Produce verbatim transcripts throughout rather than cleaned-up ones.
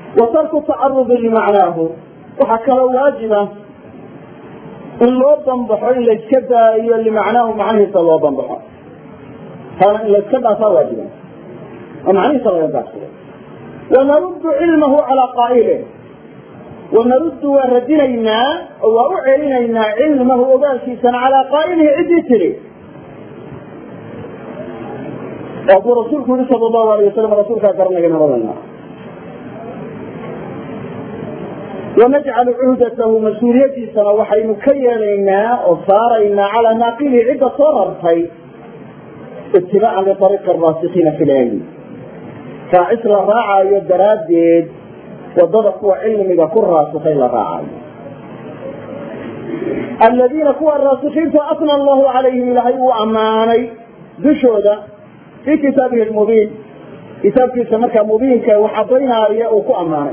وترك التعرض لمعناه وحكى واجبا إن لو ضنبحوا إلا يتكدى اللي معناه معناه صلى الله ضنبحوا هذا إلا يتكدى فواجبا ومعناه صلى الله ضنبحوا ونرد علمه على قائله ونرد وردنا وأعلننا علمه وباسيسا على قائله عدي تري وأبو رسولك صلى الله عليه وسلم رسولك أكرمنا جنرالنا ونجعل عهدته مسؤوليتي سنة وحي مكيننا وصارينا على ناقله عدة صررتي اتباعا لطريق الراسخين في العلم فعسر الراعي والدرادد وضبط علم بكل راسخين الراعي الذين كوا الراسخين فأثنى الله عليهم لهي وأماني بشهدة في كتابه المبين كتاب في سمكة مبين وحضرنا رياء وكو أماني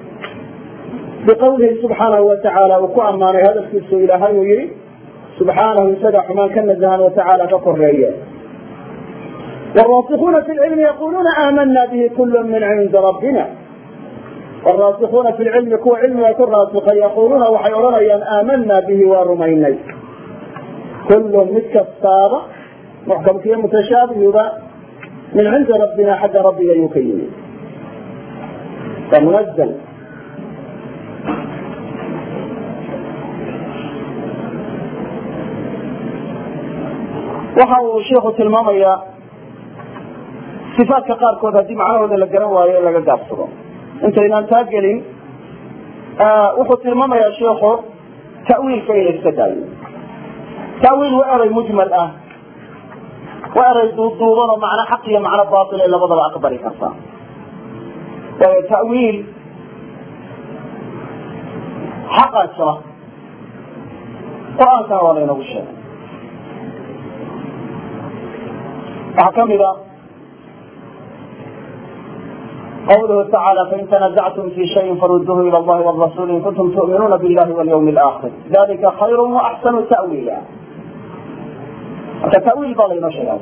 بقوله سبحانه وتعالى وكو أماني هذا الكسو إلى هاي ويري سبحانه يسدح من كان نزهان وتعالى فقر رياء والراسخون في العلم يقولون آمنا به كل من عند ربنا والراسخون في العلم كو علم يكون راسخا يقولون وحيرون أن آمنا به ورمينا كل مثل الصابة محكم كيه متشابه يبقى من عند ربنا حتى ربنا يكيم فمنزل وحاول الشيخ تلمامية صفات كقاركود هذه معناه هذا اللي جروا ولا اللي قابصوا انت إن انت قلين آه وحط الماما يا شيخ تأويل كي يستدعي تأويل وأرى مجمل اه وأرى دورنا معنى حقيقة معنى باطل إلا بضل أكبر كفا تأويل حق الشرع قرآن كان علينا بالشيء أحكام إذا قوله تعالى فإن تنازعتم في شيء فردوه إلى الله والرسول إن كنتم تؤمنون بالله واليوم الآخر ذلك خير وأحسن تأويلا كتأويل ضلينا شيئا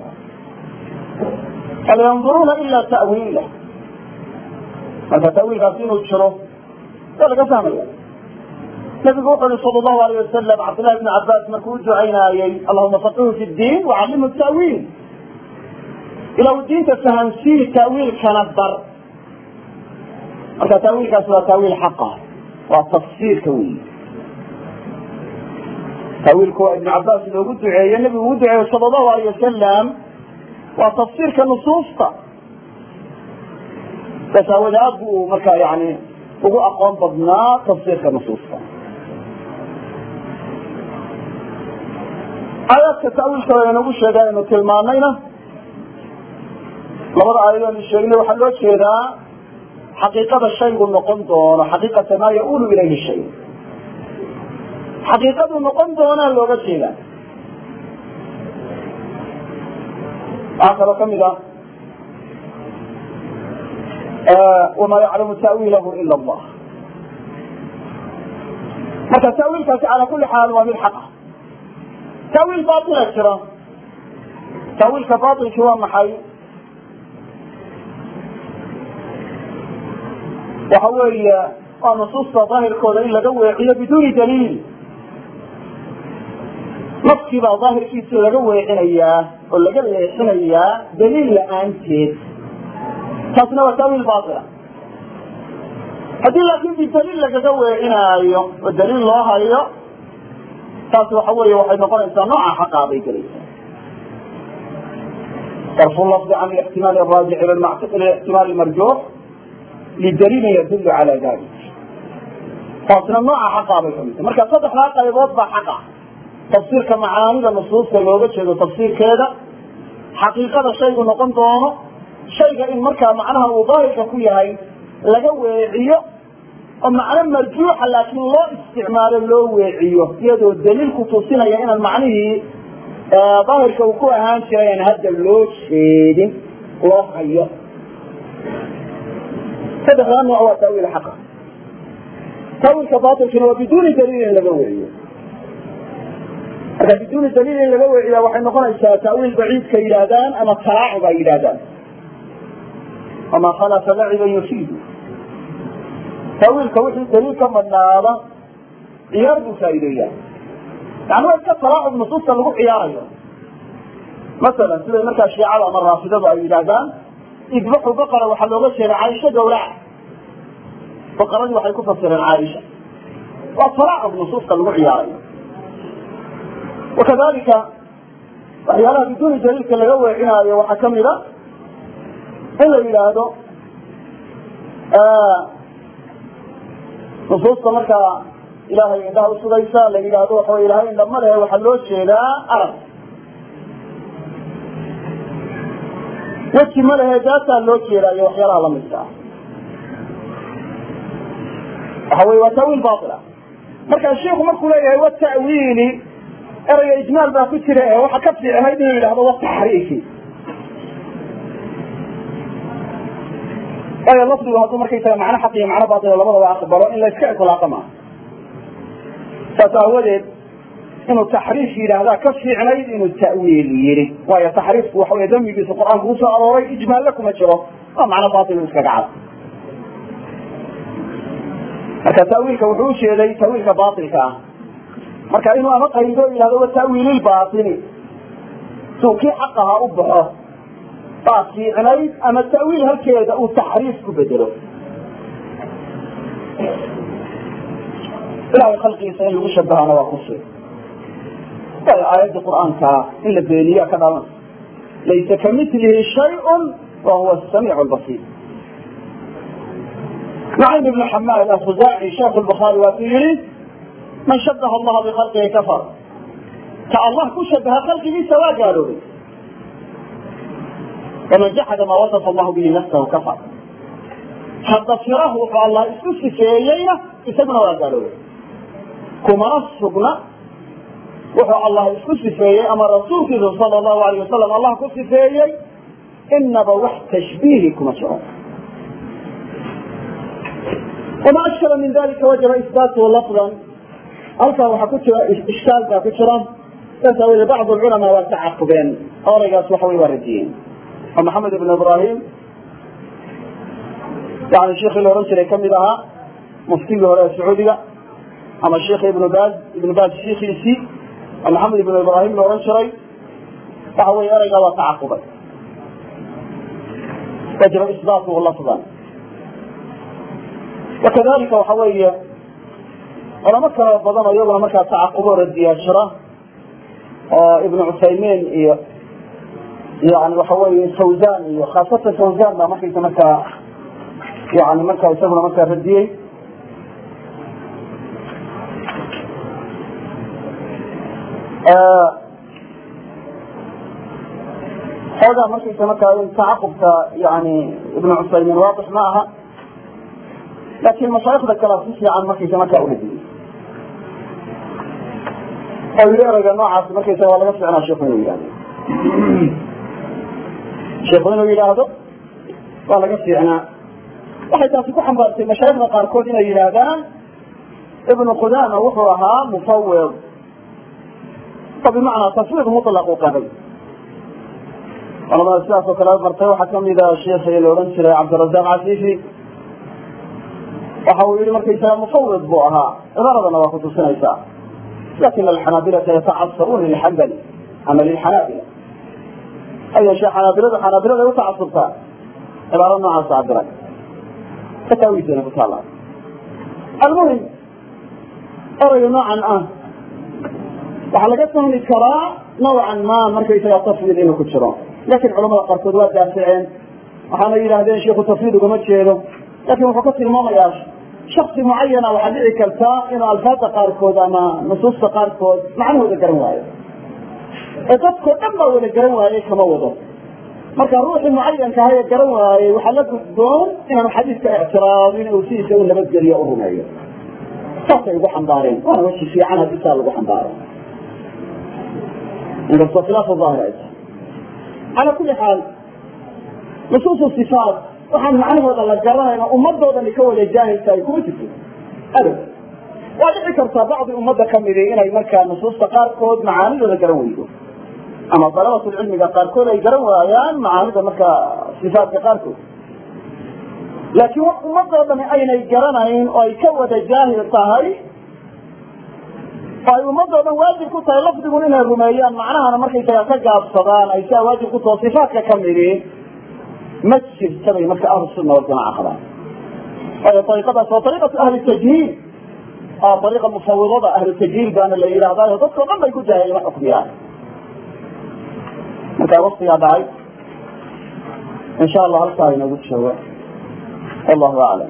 فلا ينظرون إلا تأويله فتأويل غسين الشروف ذلك سامية النبي قال صلى الله عليه وسلم عبد الله بن عباس مكوج عيناي اللهم فقهه في الدين وعلمه التأويل إلى الدين تفهمسيه التأويل كنبر التأويل كسوى تأويل حقه والتفسير كوي تأويل كو ابن عباس اللي ودعي النبي ودعي صلى الله عليه وسلم وتفسير كنصوص تساوي أبو مكا يعني وهو أقوم ضدنا تفسير كنصوص آيات التأويل كوي نقول شيئا إنه تلمانينا لماذا آيات الشيء وحلوة شيئا حقيقة الشيء النقندون حقيقة ما يقول إليه الشيء حقيقة النقندون اللغة شيئا آخر كم إذا آه وما يعلم تأويله إلا الله متى تأويل على كل حال ومن حقه تأويل باطل أكثر تأويل كباطل شوى محي وحوي نصوص ظاهر كون إلا قوي إلا بدون دليل نصي بقى ظاهر كيس إلا قوي إليا ولا قوي إليا دليل لأنتي تصنع تأويل باطلة هذه لكن بالدليل لك قوي إليا والدليل الله إليا تصنع حوي وحي نقول إنسان نوع حقا بيكري صرف اللفظ عن الاحتمال الراجع إلى المعتقل الاحتمال المرجوح للدليل يدل على ذلك فاصل النوع حقا بكم مركز صدح حقا يوضح حقا تفسير كمعاني للنصوص كالوجه شيء تفسير كذا حقيقة الشيء نقوم دونه شيء إن مركز معناها وظاهر كويهاي لقويعيه ومعنى مرجوح لكن لا استعمال اللويعيه يدو الدليل كتوصينا يعني المعنى آه ظاهر كوكوه هانشي يعني هذا اللوش شيدين وحيه هذا هو أنواع تأويل حقا تأويل كباطل كنوا بدون دليل لقوعيه هذا بدون دليل لقوعيه وحين نقول تأويل بعيد كإلادان أما تلاعب إلادان وما خلف لعبا يفيد taawiilka wixii daliil ka madnaada ciyaar buu faa'iideeyaa yani waa iska talaacub nusuusta lagu ciyaarayo masalan siday markaa shiicada ama raafidadu ay yidhaahdaan idbaxu baqara waxaa looga jeeda caaisha gawraca baqaradii waxay ku fasireen caaisha waa talaacub nusuusta lagu ciyaarayo wakadalika waxyaalaha biduuni daliilka laga weecinaayo waxaa kamid a in la yidhaahdo nusuusta markaa ilahay indhaha usugaysa la yidhaahdo waxa wey ilahay indha ma lehe waxaa loo jeedaa arag weji ma lehe daataa loo jeedaayo waxyaalaha lamidka ah waxa wey waa ta'wiil baila marka sheiku markuu leeyahay wata'wiili erayga ijmaal baa ku jira ee waxa ka fiicnayd inuu yidhahdo wataxriifi waayo lafdigu hadduu markaysaga macno xaq iyo macno baatilo labadaba aqbalo in la iska iطlaaqa maaha saas aawadeed inuu taxriif yidhaahdaa ka fiicnayd inuu ta'wiil yidhi waayo taxriifku waxa wey dambigiisa qur-aanku kusoo arooray ijmaalle kuma jiro waa macno baatilu iskaga cad marka ta'wiilka wuxuu ujeeday ta'wiilka baatilka ah marka inuu ama qaydo yidhahdo wata'wiililbaatili suu kii xaq ahaa u baxo baa fiicnayd ama ta'wiil halkeeda uu taxriif ku bedelo ilahay khalqigiisa in lagu shabahana waa kusi waayo aayadda qur'aankaa in la beeniya ka dhalan laysa kamilihi shayun wa huwa asamiic albasiir nucaym ibnu xamaad alkhuzaaci sheekh lbukhaari waatuu yihi man shabaha allaha bikhalqihi kafar ka allah ku shabaha khalqigiisa waa gaaloobay waman jaxada maa wasafa allahu bihi nafsahu kafar hadda firahu wuxuu allah isku sifeeyeyna isaguna waa gaaloobay kumana sugna wuxuu allah isku sifeeyey ama rasuulkiisu sala allahu alayh wasalam allah ku sifeeyey inaba wax tashbiihi kuma jiro wama ashkala min dalika wajaba isbaatuhu lafdan halkaa waxaa ku jira ishkaal baa ku jira saas aaweede bacdu culamaa waa tacaqubeen oraygaas waxa wey waa radiyeen oo maxamed ibn ibrahim yani sheikii la ohan jiray kamid ahaa muftigii hore ee sacuudiga ama sheikh ibnu baz ibnu baz shiikiisii oo maxamed ibn ibrahim la ohan jiray waxa wey eraygaa waa tacaqubay wajaba isbaatuhu lafdan wakadalika waxa weeye culamo kala badan oo iyaguna markaa tacaqubo radiyaa jira oo ibnu cuthaymiin iyo yani waxa weeye fawzan iyo khaasatan fawzan baa markaysa markaa yani markaa isaguna markaa radiyey xoogaa markaysa markaa in tacaqubka yani ibnu cuthaymiin waadix ma aha lakin mashaayikda kala si fiican markaysa markaa uradiyey oo yii erayga noocaas markaysa waa laga ficnaa sheikhu inuu yihahdo sheikhu inuu yidhaahdo waa laga fiicnaa waxay taasi ku xambaartay mashaayikda qaarkood inay yidhaahdaan ibnu qudama wuxuu ahaa mufawid oo bimacnaa tafwiid mutlaqu qabay culamada sidaas oo kale martay waxaa kamida sheikhi la odhan jiray cabdirazaq casifi waxa uu yihi markaysaga mufawid buu ahaa cibaaradana waa kutusinaysaa lakin alxanaabilata yatacasabuuna lilxambali ama lilxanaabila ayashe xanaabiladu xanaabilada utacasubtaa cibaaro noocaas cabiray fataawiisana ku taala almuhim erayga noocan ah waxaa laga fahmi karaa nawcan ma markaysaga tafwiid inuu ku jiro lakin culamada qaarkood waa daaficeen waxaana yidhahdeen sheiku tafwiid ugama jeedo lakin wuxuu ka tilmaamayaa shaksi mucayana waxaa dhici kartaa inuu alfaada qaarkood ama nusuusta qaarkood macnahooda garan waayo ee dadkao dhan baa wada garan waayey kama wado marka ruuxii mucayanka aha ee garan waayey waxaa la gudboon inaanu xadiidka ictiraadin uu sidiisa u nabadgeliyo u rumeeyo saasay ugu xambaareen waana waji fiican haddii saa lagu xambaaro inkastoo khilaafa daahir ay tahay calaa kuli xaal nusuusu sifaat waxaan macnahooda la garanayna ummadoodani ka wada jaahiltahay kuma jirto adow waa dhici kartaa bacdi ummadda kamidi inay markaa nusuusta qaarkood macaanidooda garan weydo ama dalabatulcilmiga qaarkood ay garan waayaan macaanida markaa sifaatka qaarkood laakiin wax ummadoo dhami aynay garanayn oo ay ka wada jaahil tahay ay ummadoo dhan waajib ku tahay lafdigun inay rumeeyaan macnahana markaysaga ka gaabsadaan ay saa waajib ku taho sifaatka ka midi ma jirta bay marka ahlu sunna waljamaca qabaan waayo ariiqadaas waa ariiqatu ahli tajhiil ariiqa mufawidada ahlu tajhiil baana la yidhahdaayo dadkao dhan bay ku jaahilima xukmiyaan markaa waktigaa dhacay insha allah halkaa inoogu joogo wallahu aclam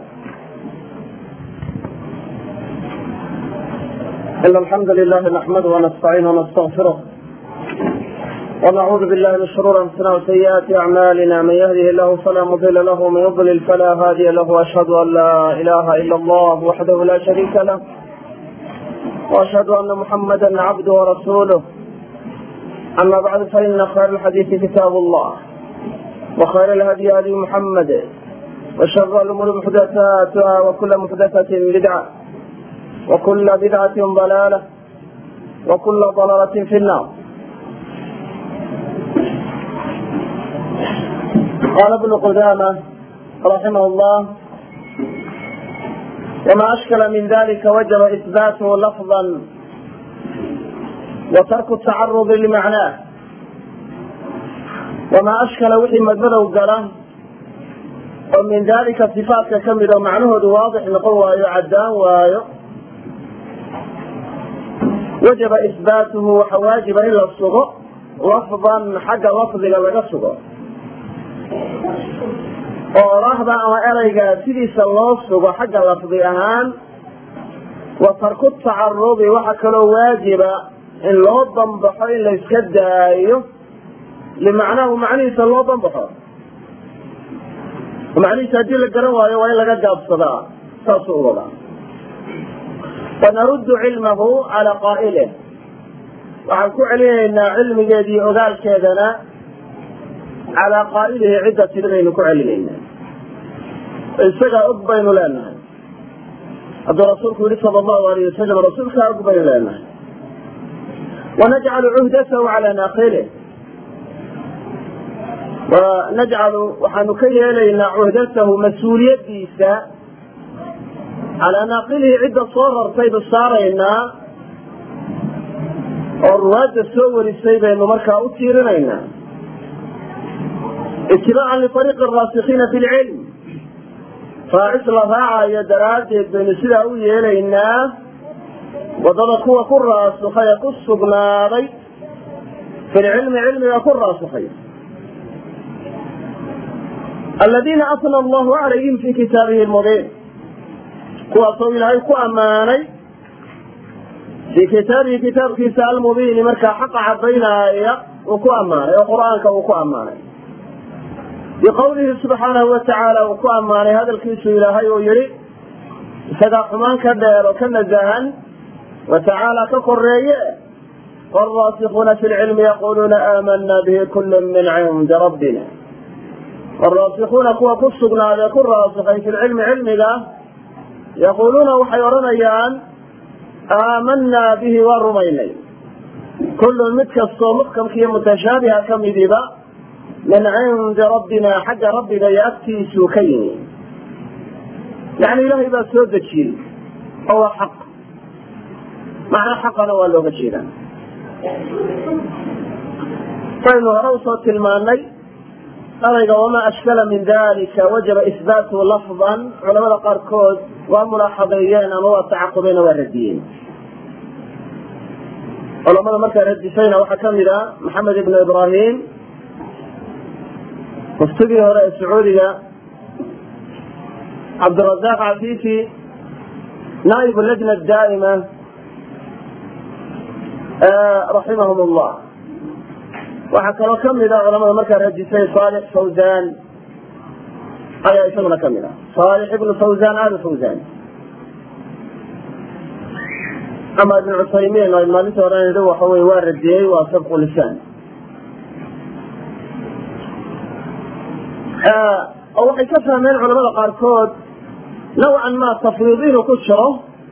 إن الحمد لله نحمده ونستعينه ونستغفره ونعوذ بالله من شرور أنفسنا وسيئات أعمالنا من يهده الله فلا مضل له ومن يضلل فلا هادي له وأشهد أن لا إله إلا الله وحده لا شريك له وأشهد أن محمدا عبده ورسوله أما بعد فإن خير الحديث كتاب الله وخير الهدي هدي محمد وشر الأمور محدثاتها وكل محدثة بدعة وكل بدعة ضلالة وكل ضلالة في النار. قال ابن قدامة رحمه الله وما أشكل من ذلك وجب إثباته لفظا وترك التعرض لمعناه. وما أشكل وحي مدمده قاله ومن ذلك صفات كمل ومعنه واضح نقوى يعدان ويؤ وجب إثباته وحواجب إلا الصغر لفظا حق لفظ لغا الصغر ورهبا وإليقا سيديس الله الصغر حق لفظ أهان وترك التعرض وحكلو واجب إن لو ضنبحو إلا يسكد أيه لمعناه معنيه لو ضنبحو ومعنيه سأجيل القرواية وإلا قد أبصدا تصور الله ونرد علمه على قائله وعنكو عليه إن علم جدي أغال كذنا على قائله عدة سنين كو علينا السجا أقبين لنا عبد رسولك صلى الله عليه وسلم رسولك أقبين لنا ونجعل عهدته على ناقله ونجعل وحنكي إلينا عهدته مسؤولية ديسا على ناقله عدة صغر سيد الصارينا والرواد السور السيد إنه مركا أتيرنا اتباعا لطريق الراسخين في العلم فعسل فاعا يدرات بين سلاوية إلينا وضلقوا كل راسخي يقص بناري في العلم علم يكون راسخي الذين أثنى الله عليهم في كتابه المبين kuwaasoo ilaahay ku ammaanay fii kitaabihi kitaabkiisa almubiini markaa xaqa caddaynaya uu ku ammaanay oo qur-aanka uu ku ammaanay biqowlihi subxaanahu watacaala uu ku ammaanay hadalkiisu ilaahay uu yihi isagaa xumaan ka dheer oo ka nasahan watacaala ka koreeye waalraasikuuna fi lcilmi yaquuluuna aamanaa bihi kullun min cindi rabbina waalraasikuuna kuwa ku sugnaadee ku raasikay fi lcilmi cilmiga يقولون وحيرنيان آمنا به ورميني كل متكسو محكم كي متشابه كم ذبا من عند ربنا حق ربنا يأتي سوكين يعني إلهي بس سود الشيء هو حق معنى حقنا ولو بشيرا فإنه روصة الماني أريد وما أشكل من ذلك وجب إثباته لفظا علماء قاركود وملاحظيين أو تعقبين ورديين علماء مركز رديسين وحكم إلى محمد بن إبراهيم مفتقي هراء السعودية عبد الرزاق عفيفي نائب اللجنة الدائمة آه رحمهم الله وحكى كمل علماء مركز رديسين صالح فوزان أي اسمنا كمل صالح ابن فوزان آل فوزان أما ابن عثيمين ما نتوران يدوح هو يوارد ديه وسبق لسان أو حكفها من علماء القاركود نوعا ما تفريضين وكشره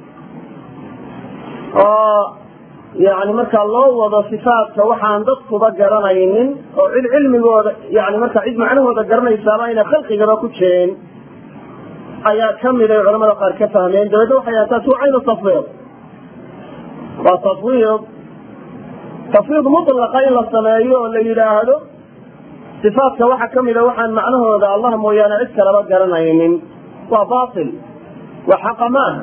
يعني مركا الله وضع صفات وحان ضدك بقرانين أو علم يعني مركا عيد معنه وضع قراني سامين خلقي قرا كتشين ayaa kamid ay culamada qaar ka fahmeen dabeedna waxay ahayd taasi waa caynu tafwiid waa tafwiid tafwiid mutlaqa in la sameeyo oo la yidhaahdo sifaatka waxaa kamid a waxaan macnahooda allah mooyaane cid kalaba garanaynin waa baatil waa xaqa maaha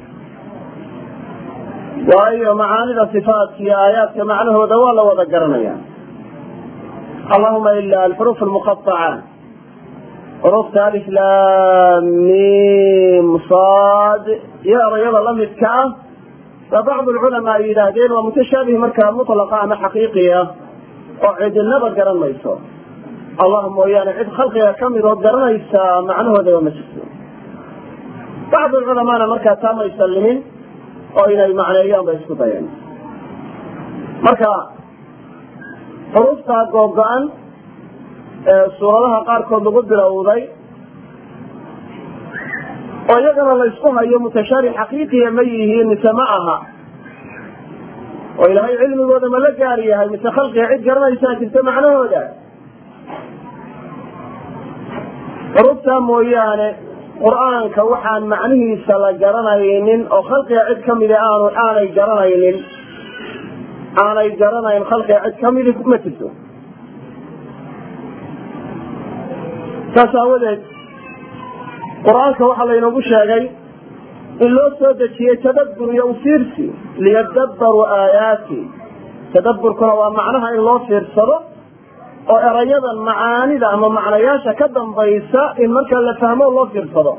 waayo macaanida sifaatka iyo aayaadka macnahooda waa la wada garanaya allahuma ila alxuruuf almuqaaca xurufta alif lam mim sad iyo erayada lamidka ah ba bacd lculamaa ay yidhaahdeen waa mutashaabih markaa mutlaqa ama xaqiiqiya oo cidinaba garan mayso allah mooyaane cid khalqiga kamid oo garanaysa macnahoodaba ma jirto bacd culamaana markaa taa may sallimin oo inay macneeyaan bay isku dayeen marka xuruuftaa googo-an ee suuradaha qaarkood lagu bilowday oo iyagana la isku hayo mutashaabih xaqiiqiya ma yihiin mise ma aha oo ilaahay cilmigooda ma la gaar yahay mise khalqiga cid garanaysaa jirta macnahooda xuruuftaa mooyaane qur-aanka waxaan macnihiisa la garanaynin oo khalqiga cid kamida aanu aanay garanaynin aanay garanayn khalqiga cid kamidi ma jirto saas aawadeed qur-aanka waxaa laynoogu sheegay in loo soo dejiyey tadabbur iyo ufiirsi liyadabbaruu aayaati tadabburkuna waa macnaha in loo fiirsado oo erayadan macaanida ama macnayaasha ka dambaysa in markaa la fahmo loo fiirsado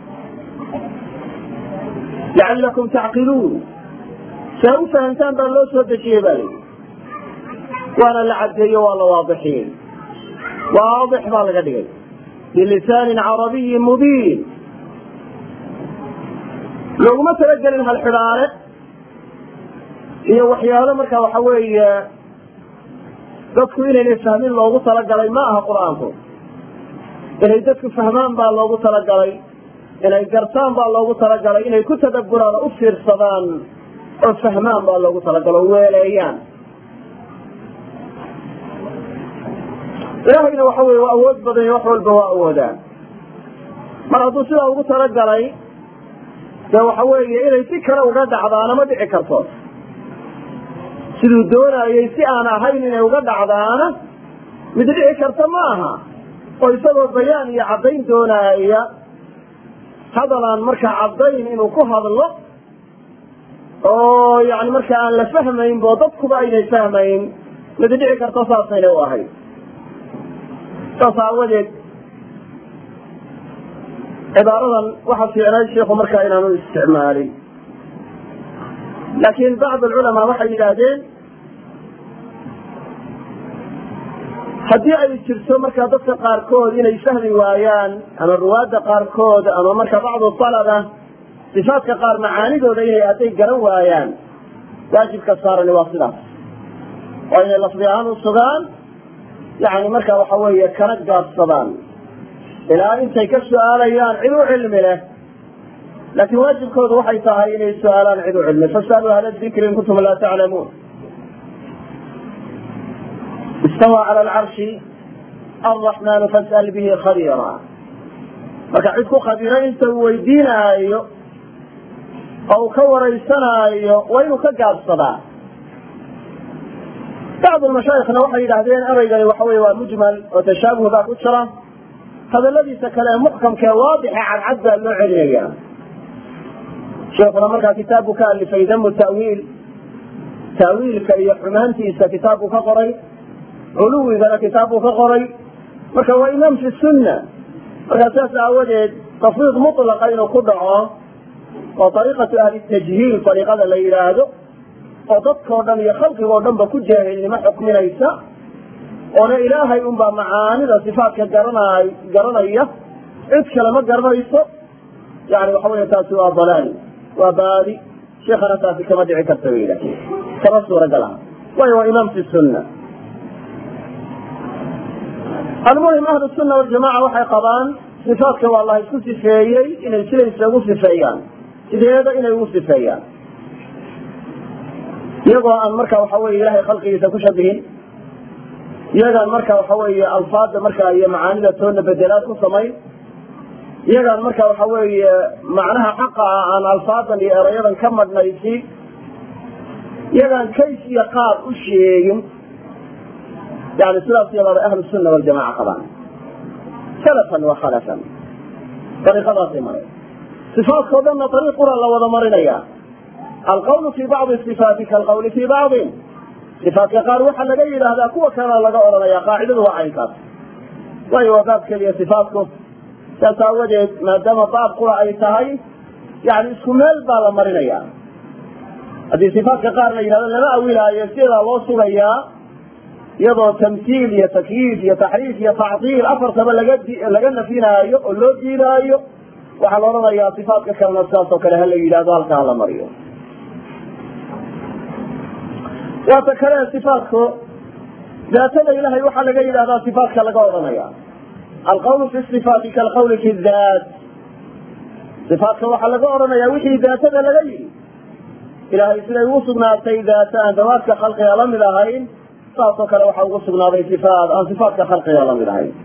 lacalakum tacqiluun si a u fahamtaan baa loo soo dejiyey baa layidhi waana la cadeeyo waa la waadixiyey waadix baa laga dhigay bilisaanin carabiyin mubiin looguma talagelin halxidhaale iyo waxyaalo markaa waxa weeye dadku inaynay fahmin loogu talagalay ma aha qur-aanku inay dadku fahmaan baa loogu talagalay inay gartaan baa loogu talagalay inay ku tadabburaan oo u fiirsadaan oo fahmaan baa loogu talagalo weeleeyaan ilaahayna waxa weye waa awood badan iyo wax walba waa awoodaan mar hadduu sidaa ugu talagalay dee waxa weeye inay si kale uga dhacdaana ma dhici karto siduu doonayay si aan ahayn inay uga dhacdaana mid dhici karta ma aha oo isagoo bayaan iyo caddayn doonaya hadalaan markaa caddayn inuu ku hadlo oo yani markaa aan la fahmayn bo dadkuba aynay fahmayn mid dhici karto saasayna u ahayd saas aawadeed cibaaradan waxaa fiicnay sheiku markaa inaanu isticmaalin laakiin bacd alculamaa waxay yidhaahdeen haddii ay jirto markaa dadka qaarkood inay fahmi waayaan ama ruwaadda qaarkood ama marka bacdu talaba sifaatka qaar macaanidooda inay hadday garan waayaan waajibka saarani waa sidaas oo inay lafdi ahaan u sugaan yani marka waxa weeye kana gaabsadaan ilaa intay ka su-aalayaan cid u cilmi leh laakiin waajibkoodu waxay tahay inay su-aalaan cid u cilmi fasaluu ahla dikri in kuntum laa taclamuun istawaa cala alcarshi alraxmaanu fas'al bihi khabiira marka cid ku khabiira inta uu weydiinaayo oo uu ka waraysanaayo waa inuu ka gaabsadaa bacdu mashaaikhna waxay yidhaahdeen eraygani waxa wey waa mujmal oo tashaabuh baa ku jira hadaladiisa kale ee muxkamka ee waadixa cadcad baa loo celinaya sheekuna markaa kitaabku ka alifay damu tawiil taawiilka iyo xumaantiisa kitaabku ka qoray culuwigana kitaabku ka qoray marka waa imaam fi sunna markaa saas aawadeed tafwiid mutlaqa inuu ku dhaco oo ariiqatu ahli tajhiil ariiqada la yidhaahdo oo dadkao dhan iyo khalqigoo dhan ba ku jaahilnimo xukminaysa oona ilaahay unbaa macaanida sifaatka garanay garanaya cid kale ma garanayso yani waxa wey taasi waa dalaal waa baadi sheekana taasi kama dhici karta ba yidhah kama suuragal ah waayo waa imaam fi sunna almuhim ahlu sunna waljamaca waxay qabaan sifaatka waa allah isku sifeeyey inay sidaysa ugu sifeeyaan sideeda inay ugu sifeeyaan iyagoo aan marka waxa wey ilahay khalqigiisa ku shabihin iyagaan marka waxa weeye alfaada markaa iyo macaanida toona bedelaad ku samayn iyagaan marka waxa weeye macnaha xaqa ah aan alfaadan iyo erayadan ka madhnaysi iyagaan kays iyo qaab u sheegin yani sidaas iyadaaba ahlu sunna waljamaca qabaan salafan wa khalafan dariiqadaasay mareen sifaadkao dhanna dariiq qura la wada marinaya alqawlu fii bacdi sifaati kaalqawli fii bacdin sifaatka qaar waxaa laga yidhaahdaa kuwa kalena laga odhanaya qaacidadu waa caynkaas waayo waa baab keliya sifaatku saas aawadeed maadaama baab qura ay tahay yani isku meel baa la marinaya haddii sifaatka qaar la yidhahdo lama awilaayo sidaa loo sugayaa iyadoo tamsiil iyo takyiif iyo taxriif iyo tacdiil afartaba laga laga nafinaayo oo loo diidaayo waxaa la odhanayaa sifaatka kalena sidaas oo kale hala yidhahdo halka hala mariyo waata kale sifaatku daatada ilahay waxaa laga yidhahdaa sifaatka laga odhanaya alqawlu fi sifaati kaalqawli fi daat sifaatka waxaa laga odhanaya wixii daatada laga yidhi ilahay siday ugu sugnaatay daata aan dawaadka khalqiga la mid ahayn saasoo kale waxaa ugu sugnaaday sifaat aan sifaatka khalqiga la mid ahayn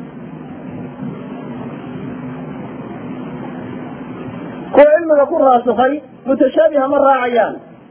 kuwa cilmiga ku raasukay mutashaabiha ma raacayaan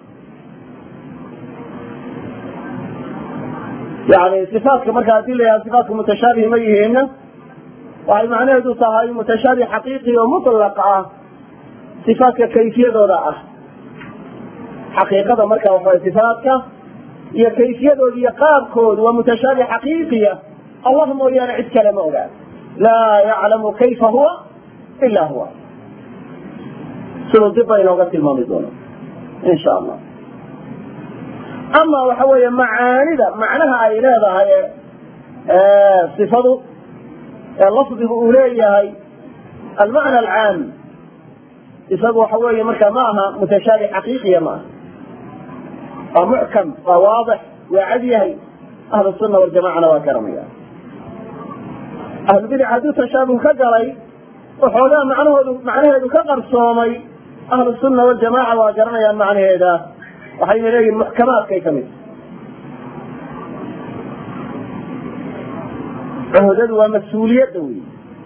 yani sifaatka marka hadii la yihahdo sifaatku mutashaabih ma yihiin waxay macnaheedu tahay mutashaabih xaqiiqi oo mutlaq ah sifaatka kayfiyadooda ah xaqiiqada marka waxa sifaatka iyo kayfiyadooda iyo qaabkooda waa mutashaabih xaqiiqiya allah mooyaane cid kale ma ogaa laa yaclamu kayfa huwa ila huwa siduu dib ba inooga tilmaami doono insha allah ama waxa weeye macaanida macnaha ay leedahay sifadu ee lafdigu uu leeyahay almacna alcaam isagu waxa weeye marka ma aha mutashaabih xaqiiqiya ma aha waa muxkam waa waadix waa cad yahay ahlu sunna waljamacana waa garanaya ahlubidac hadduu tashaabuh ka galay waxoogaa macnahoodu macnaheedu ka qarsoomay ahlu sunna waljamaca waa garanayaan macnaheeda waxayna leeyihin muxkamaadkay ka mid cuhudadu waa mas-uuliyadda wey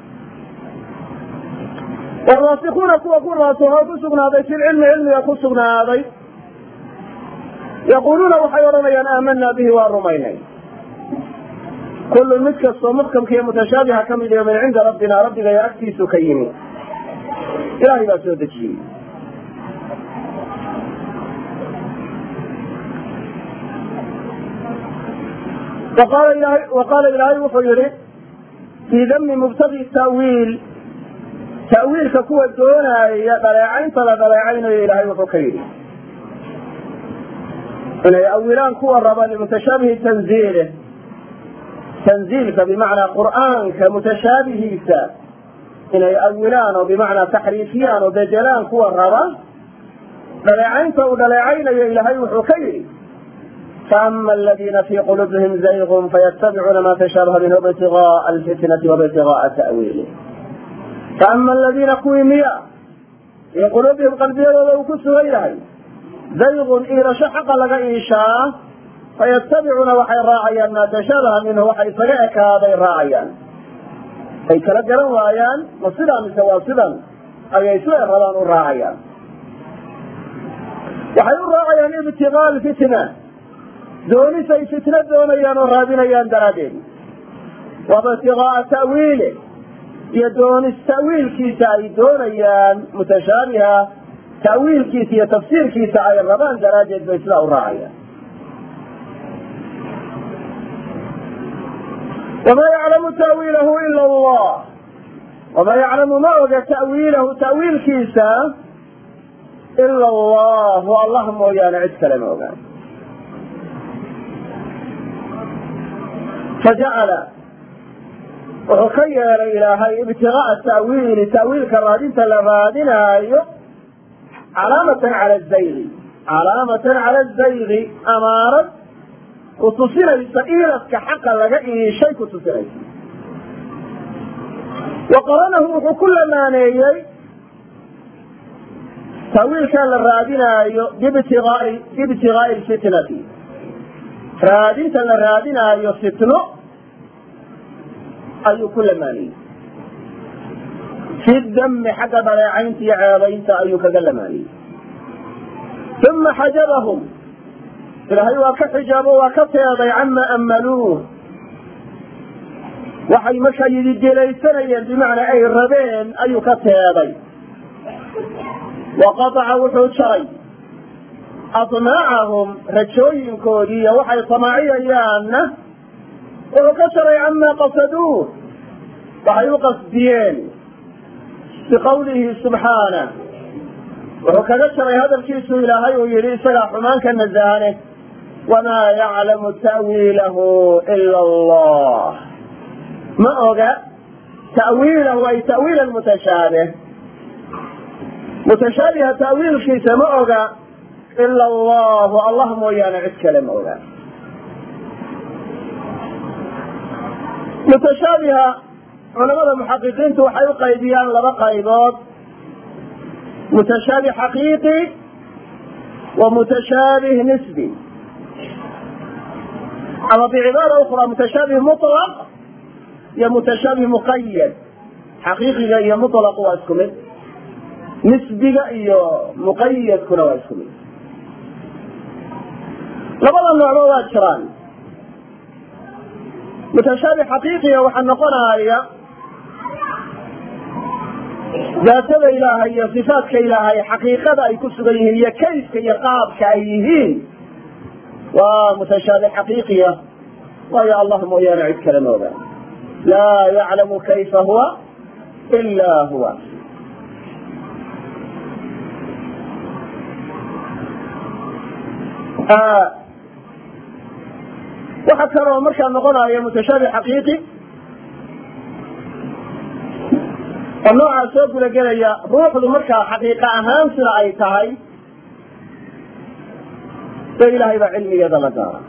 waraasikuuna kuwa ku raasuho ku sugnaaday fi lcilmi cilmiga ku sugnaaday yaquuluuna waxay odhanayaan aamanaa bihi waa rumaynay kullun mid kastoo muxkamka iyo mutashaabiha ka mid iyo min cinda rabbina rabbigayo agtiisu ka yimi ilahay baa soo dejiyey وqاala ilaahay wuxuu yihi fii dami mubtagi tawiil ta'wiilka kuwa doonaaya dhaleecaynta la dhaleecaynayo ilahay wuxuu ka yidhi inay awilaan kuwa raba limutashaabih tanziilh tanziilka bimacnaa qur'aanka mutashaabihiisa inay awilaan oo bimacnaa taxriifiyaan oo bedelaan kuwa raba dhaleecaynta uu dhaleecaynayo ilahay wuxuu ka yidhi فأما الذين في قلوبهم زيغ فيتبعون ما تشابه منه ابتغاء الفتنة وابتغاء تأويله فأما الذين كويميا في قلوبهم قلبيا ولو كسوا إلهي زيغ إلى شحق لك إيشاء فيتبعون وحي راعيا ما تشابه منه وحي فريعك هذا راعيا أي كالجرا وايان مصيرا متواصلا أي يسوع الرلان راعيا وحي راعيا ابتغاء الفتنة doonisay fitna doonayaan oo raadinayaan daraaddeed waba ibtigaaa ta'wiile iyo doonis ta'wiilkiisa ay doonayaan mutashaabiha ta'wiilkiisa iyo tafsiirkiisa ay rabaan daraaddeed bay sidaa u raacayaan wamaa yaclamu ta'wiilahu ila allah wamaa yaclamu ma oga ta'wiilahu ta'wiilkiisa ila allahu allah mooyaane cid kale ma ogaan fajacala wuxuu ka yeelay ilaahay ibtigaaa ta'wiili ta'wiilka raadinta la raadinaayo calaamatan cala zaygi calaamatan cala zaygi amaarad kutusinaysa iiladka xaqa laga iishay kutusinaysa wa qaranahu wuxuu ku lamaaneeyey ta'wiilkaa la raadinaayo bibtigaai biibtigaai lfitnati raadinta la raadinaayo fitno ayuu ku lamaaniyey في الدم حتى بلاعين في عابين أي كلماني ثم حجبهم إلهي وكحجبوا وكفيضي عما أملوه وحي مشايد الجليسانيا بمعنى أي الربين أي كفيضي وقطع وحود شري أطماعهم رجوين كودية وحي طماعية يانا وكسري عما قصدوه وحي قصدين بقوله سبحانه وكذا شري هذا الكيس إلهي ويري سلاح من كان الزانه وما يعلم تأويله إلا الله ما أوجا تأويله أي تأويل المتشابه متشابه تأويل كيس ما أوجا إلا الله الله مويانا عد كلام أوجا متشابه علماء المحققين توحيوا قيديان لبا قيدات متشابه حقيقي ومتشابه نسبي أما بعبارة أخرى متشابه مطلق يا متشابه مقيد حقيقي يا مطلق واسكمل نسبي يا مقيد كنا واسكمل لبدا النوع شران متشابه حقيقي وحنقنا هي ذات الإلهي صفات كإلهي حقيقة أي كسبه هي كيف كيقاب كأيهين ومتشابه حقيقية ويا الله مويانا عد كلمة لا يعلم كيف هو إلا هو آه وحتى لو مركا نقولها هي متشابه حقيقي النوع سوف لقل روح المركة حقيقة أهم سنة أي تهي فإلهي بعلمي يد مدارا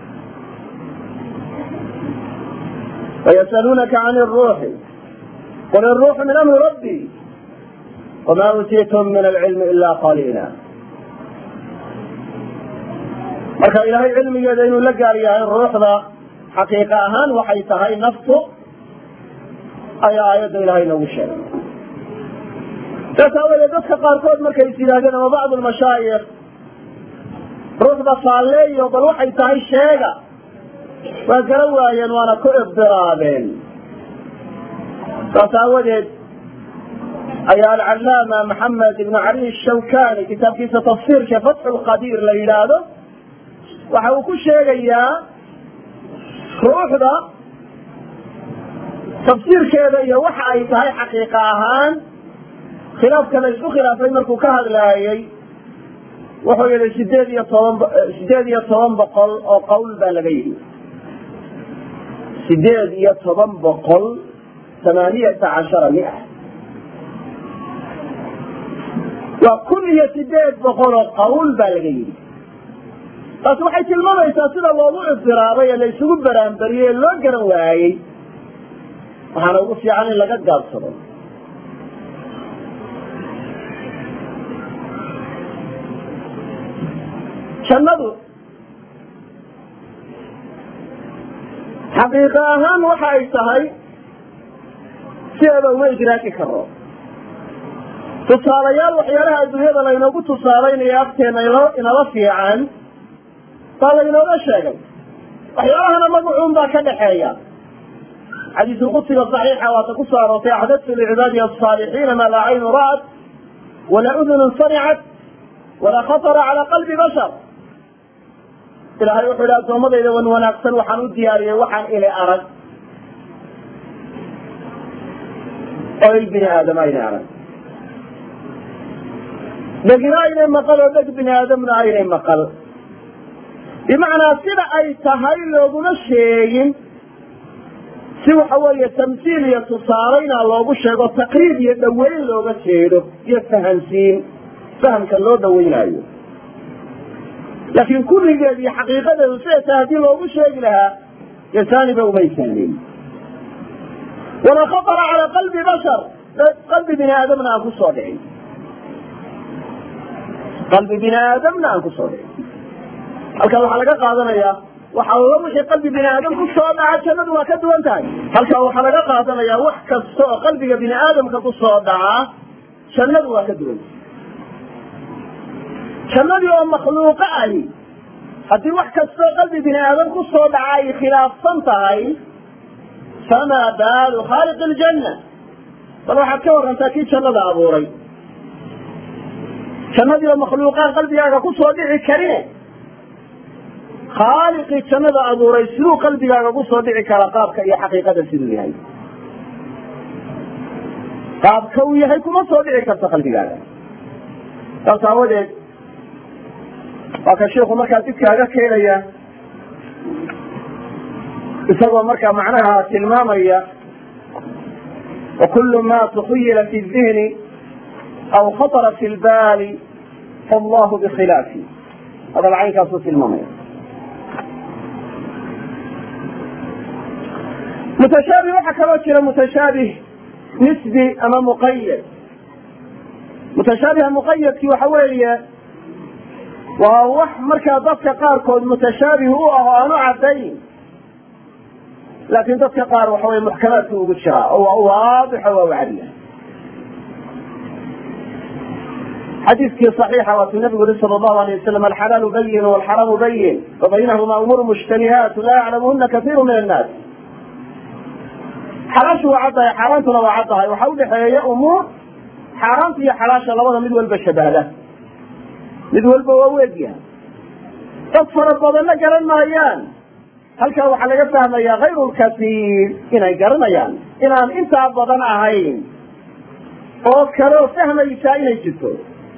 ويسألونك عن الروح قل الروح من أمر ربي وما أوتيتم من العلم إلا قليلا مركة إلهي علمي يدين لقال يا الروح ذا حقيقة أهم وحي تهي نفسه أي آيات إلهي نوشا تتاول يدك قاركود مركز سيداجنا وبعض المشايخ رغبة صالي وبروح يتهي الشيغة فقروا ينوانا كل اضرابين تتاول أي العلامة محمد بن علي الشوكاني كتاب كيسة تفسير كفتح القدير ليلاده وحاو كل شيغة إياه روح ذا تفسير كذا يا وحى هاي حقيقة هان خلاف كان يسوق خلاف مركو كهذا لاي وحو يلي سداد يطوان سداد يطوان بقل أو قول بالغير سداد يطوان بقل ثمانية عشر مئة وكل يسداد بقل قول بالغير بس waxay tilmaamaysaa sida loogu istiraaray ee la isugu baraanbariyay loo garan waayay waxaana ugu fiican in laga gaabsado jannadu xaqiiqa ahaan waxa ay tahay sideeda uma idraaki karo tusaalayaal waxyaalaha adduunyada laynoogu tusaalaynaya agteena inala fiican baa laynooga sheegay waxyaalahana magacuun baa ka dhexeeya حديث القدس الصحيحة وتقصها رفيع أحدثت لعبادي الصالحين ما لا عين رأت ولا أذن صنعت ولا خطر على قلب بشر إلى هاي وحلات ومضي إذا ونأكسن وحنود دياري وحن إلى أرد أو البني آدم أين أرد لكن أين مقل ودك بني آدم أين مقل بمعنى سنة أي تهيل وضن الشيء si waxa weeye tamsiil iyo tusaalayn loogu sheego taqriib iyo dhaweyn looga jeedo iyo fahansiin fahamka loo dhaweynayo laakiin kulligeed iyo xaqiiqadeedu sida haddii loogu sheegi lahaa yasaaniba uma ysanin wala khatara cala qalbi bashar qalbi bini aadamna aan ku soo dhicin qalbi bini aadamna aan ku soo dhicin halkan waxaa laga qaadanayaa waxa alla wixii qalbi bini aadam ku soo dhaca jannadu waa ka duwan tahay halkaa waxaa laga qaadanayaa wax kasta oo qalbiga bini aadamka ku soo dhaca jannadu waa ka duwan jannadii oo makhluuqa ahi haddii wax kastoo qalbi bini aadam ku soo dhaca ay khilaafsan tahay famaa baalu khaaliqi aljanna bal waxaad ka warantaa kii jannada abuuray jannadii oo makhluuqaan qalbigaaga ku soo dhici karine khaaliqii jannada abuuray siduu qalbigaaga ku soo dhici kara qaabka iyo xaqiiqada siduu yahay qaabka uu yahay kuma soo dhici karto qalbigaaga saas aawadeed waa ka sheikhu markaa didkaaga keenaya isagoo markaa macnaha tilmaamaya وكل ما تخيل في الذهن أو خطر في البال فالله بخلافه هذا العين كاسوس المميز متشابه وحكى وجه متشابه نسبي أما مقيد متشابه مقيد كي وحواليه وهو مركا ضفك قاركود متشابه هو أنا عبدين لكن ضفك قار وحوالي محكمات وقشرة هو واضح ووعدية حديث كي صحيحة والنبي صلى الله عليه وسلم الحلال بين والحرام بين وبينهما أمور مشتبهات لا يعلمهن كثير من الناس حلاش وعضها حرامتنا وعضها وحول هي أمور حرامت هي حلاش الله مد والبشبه له mid walba waa weegyaha dad fara badanna garan maayaan halkaa waxaa laga fahmayaa hayru lkasiir inay garanayaan inaan intaa badan ahayn oo kaloo fahmaysaa inay jirto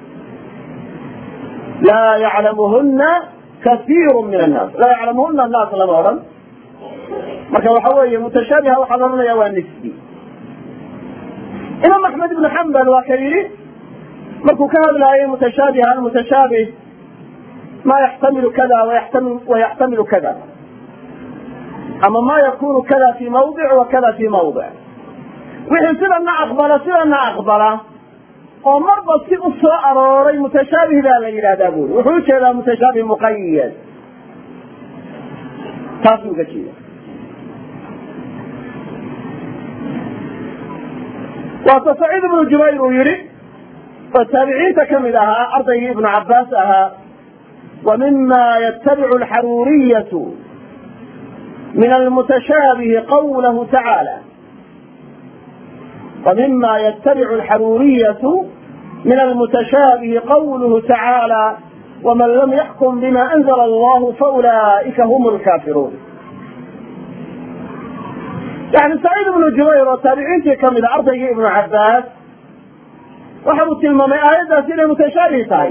laa yaclamuhuna kasiiru min annaas laa yaclamuhuna annaas lama odhan marka waxa weeye mutashaabiha waxaa la odhanaya waa nisbi imaam axmed ibnu xambal waa ka yidhi markuu ka hadlaayo mutashaabiha almutashaabih ma yaxtamilu kada wayaxtamilu kada ama ma yakunu kada fi mawdic wa kada fi mawdic wixii sidana aqbala sidana aqbala oo marba si u soo arooray mutashaabih baa la yidhahdaa buuri wuxuu ujeedaa mutashaabih muqayad taasuu uga jeeda waata saciid ibnu jubayr uu yihi والتابعين كمل أها أرضي ابن عباس أها ومما يتبع الحرورية من المتشابه قوله تعالى ومما يتبع الحرورية من المتشابه قوله تعالى ومن لم يحكم بما أنزل الله فأولئك هم الكافرون يعني سعيد بن جبير والتابعين كمل أرضي ابن عباس waxau tilmaamay aayaddaas inay mutashaabih tahay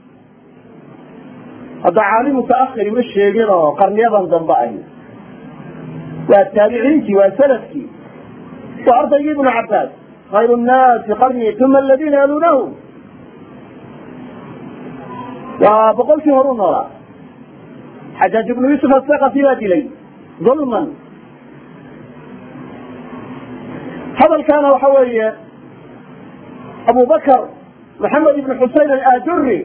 hadda caalim mutaakhiri ma sheegin oo qarniyadan dambe ahi waa taabiciintii waa salafkii waa ardaygii ibnu cabbaas khayru nnaasi qarnii uma aladiina yaluunahu waa boqolkii horu noolaa xajaaj ibnu yuusuf asaqafi baa dilay dulman hadalkaana waxa weeye أبو بكر محمد بن حسين الآجري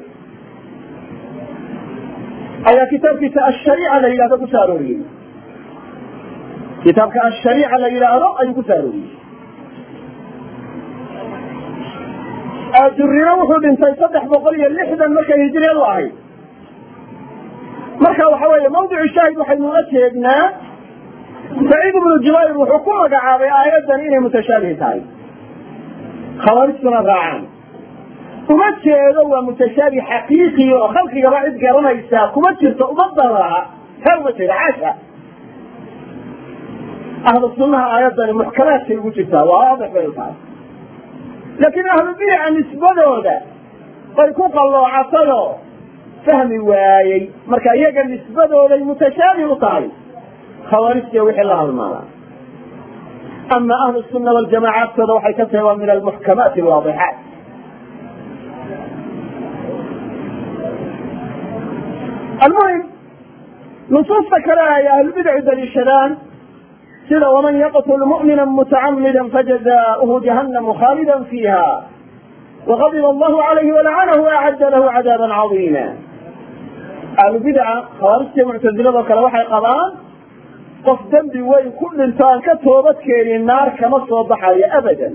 أي كتاب كتاب الشريعة إلى أبو ساروري كتاب الشريعة إلى أبو ساروري آجري روحه بنتي صدح بقرية اللحظة المكة هجري الله مركة وحوية موضع الشاهد وحيد مؤسسنا سعيد بن الجبير وحكومة عابي آيات دنينة متشابهة تعالي خوارجتنا راعان وما تشيروا ومتشابه حقيقي وخلقي راعد قرنا يساق وما تشيروا ومضرها هل تشير عاشا أهل السنة آيات المحكمات في الوجهة واضح بالفعل لكن أهل البيع نسبته هذا فيكون الله عصره فهمي وايي مركا يجا نسبته هذا المتشابه طاي خوارجتي وحي الله المعنى أما أهل السنة والجماعات فروحي كثيرا من المحكمات الواضحات المهم نصوص فكرها يا أهل البدع دليشان سيدا ومن يقتل مؤمنا متعمدا فجزاؤه جهنم خالدا فيها وغضب الله عليه ولعنه وأعد له عذابا عظيما ahlu bidca khawaarijta muctasilada kale waxay qabaan qof dembi weyn ku dhinto aan ka toobad keenin naar kama soo baxayo abadan.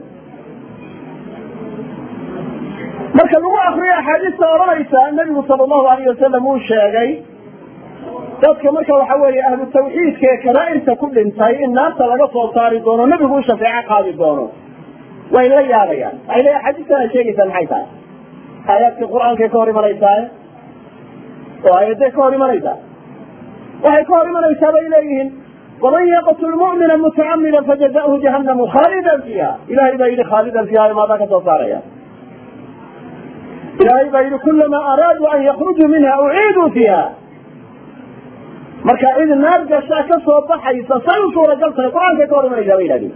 marka lagu akriyo axaadiista odhanaysa nabigu sala allahu alayh wasalam uu sheegay dadka marka waxa weeye ahlu tawxiidka ee kabaa'irta ku dhintay in naarta laga soo saari doono nabigu u shafeeco qaadi doono way la yaabayaan. waxay leeyahay xadiistan ay sheegaysaa maxay tahay? aayaadkii qur-aankay ka hor imanaysaa oo aayaday ka hor imanaysaa waxay ka hor imanaysaa bay leeyihiin waman yaqtul mu'mina mutacamida fajazauhu jahannamu khaalidan fiiha. ilahay baa yidhi khaalidan fiiha maadaa ka soo saaraya. ilahay baa yidhi kulamaa araaduu an yakrujuu minha uciiduu fiiha. marka cid naar gashaa ka soo baxaysa say u suuragal tahay qur-aankay ka hor imanaysaa bay yidhahdeen.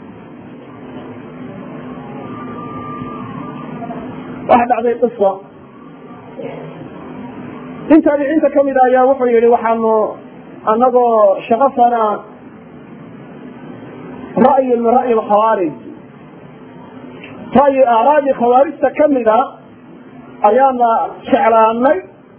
waxa dhacday qiso in taabiciinta kamid a ayaa wuxuu yihi waxaanu anagoo shaqafana ra'yi min ra'yi lkhawaarij ra'yi aaraadii khawaarijta kamida ayaana jeclaanay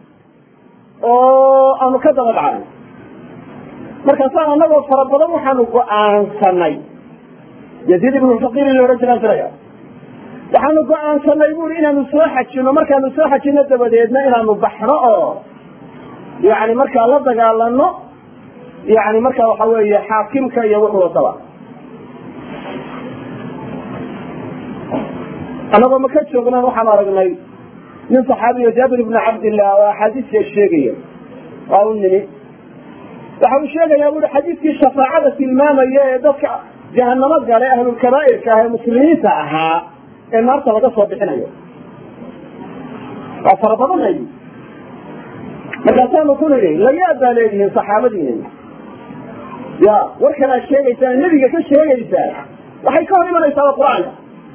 oo aanu ka daba dhacnay. markaasaan anagoo fara badan waxaanu go-aansanay yaziid ibnu faqiir in la odhan jiraan firaya waxaanu go-aansanay buuri inaanu soo xajino markaanu soo xajino dabadeedna inaanu baxno oo yani markaa la dagaalano yani markaa waxa weeye xaakimka iyo wuxuu wataba. anagoo maka joognan waxaan aragnay nin saxaabiyo jaabir ibnu cabdillah oo axaadiiska sheegaya waa u nimi waxa uu sheegayaa buui xadiidkii shafaacada tilmaamaya ee dadka jahanamo gale ahlulkabaa'irka ah ee muslimiinta ahaa ee naarta laga soo bixinayo waa fara badanay. markaasaanu ku nidhi layaab baa leedihiin saxaabadiina ya warkan aad sheegaysaan nebiga ka sheegaysaa waxay ka hor imanaysaa qur-aanka.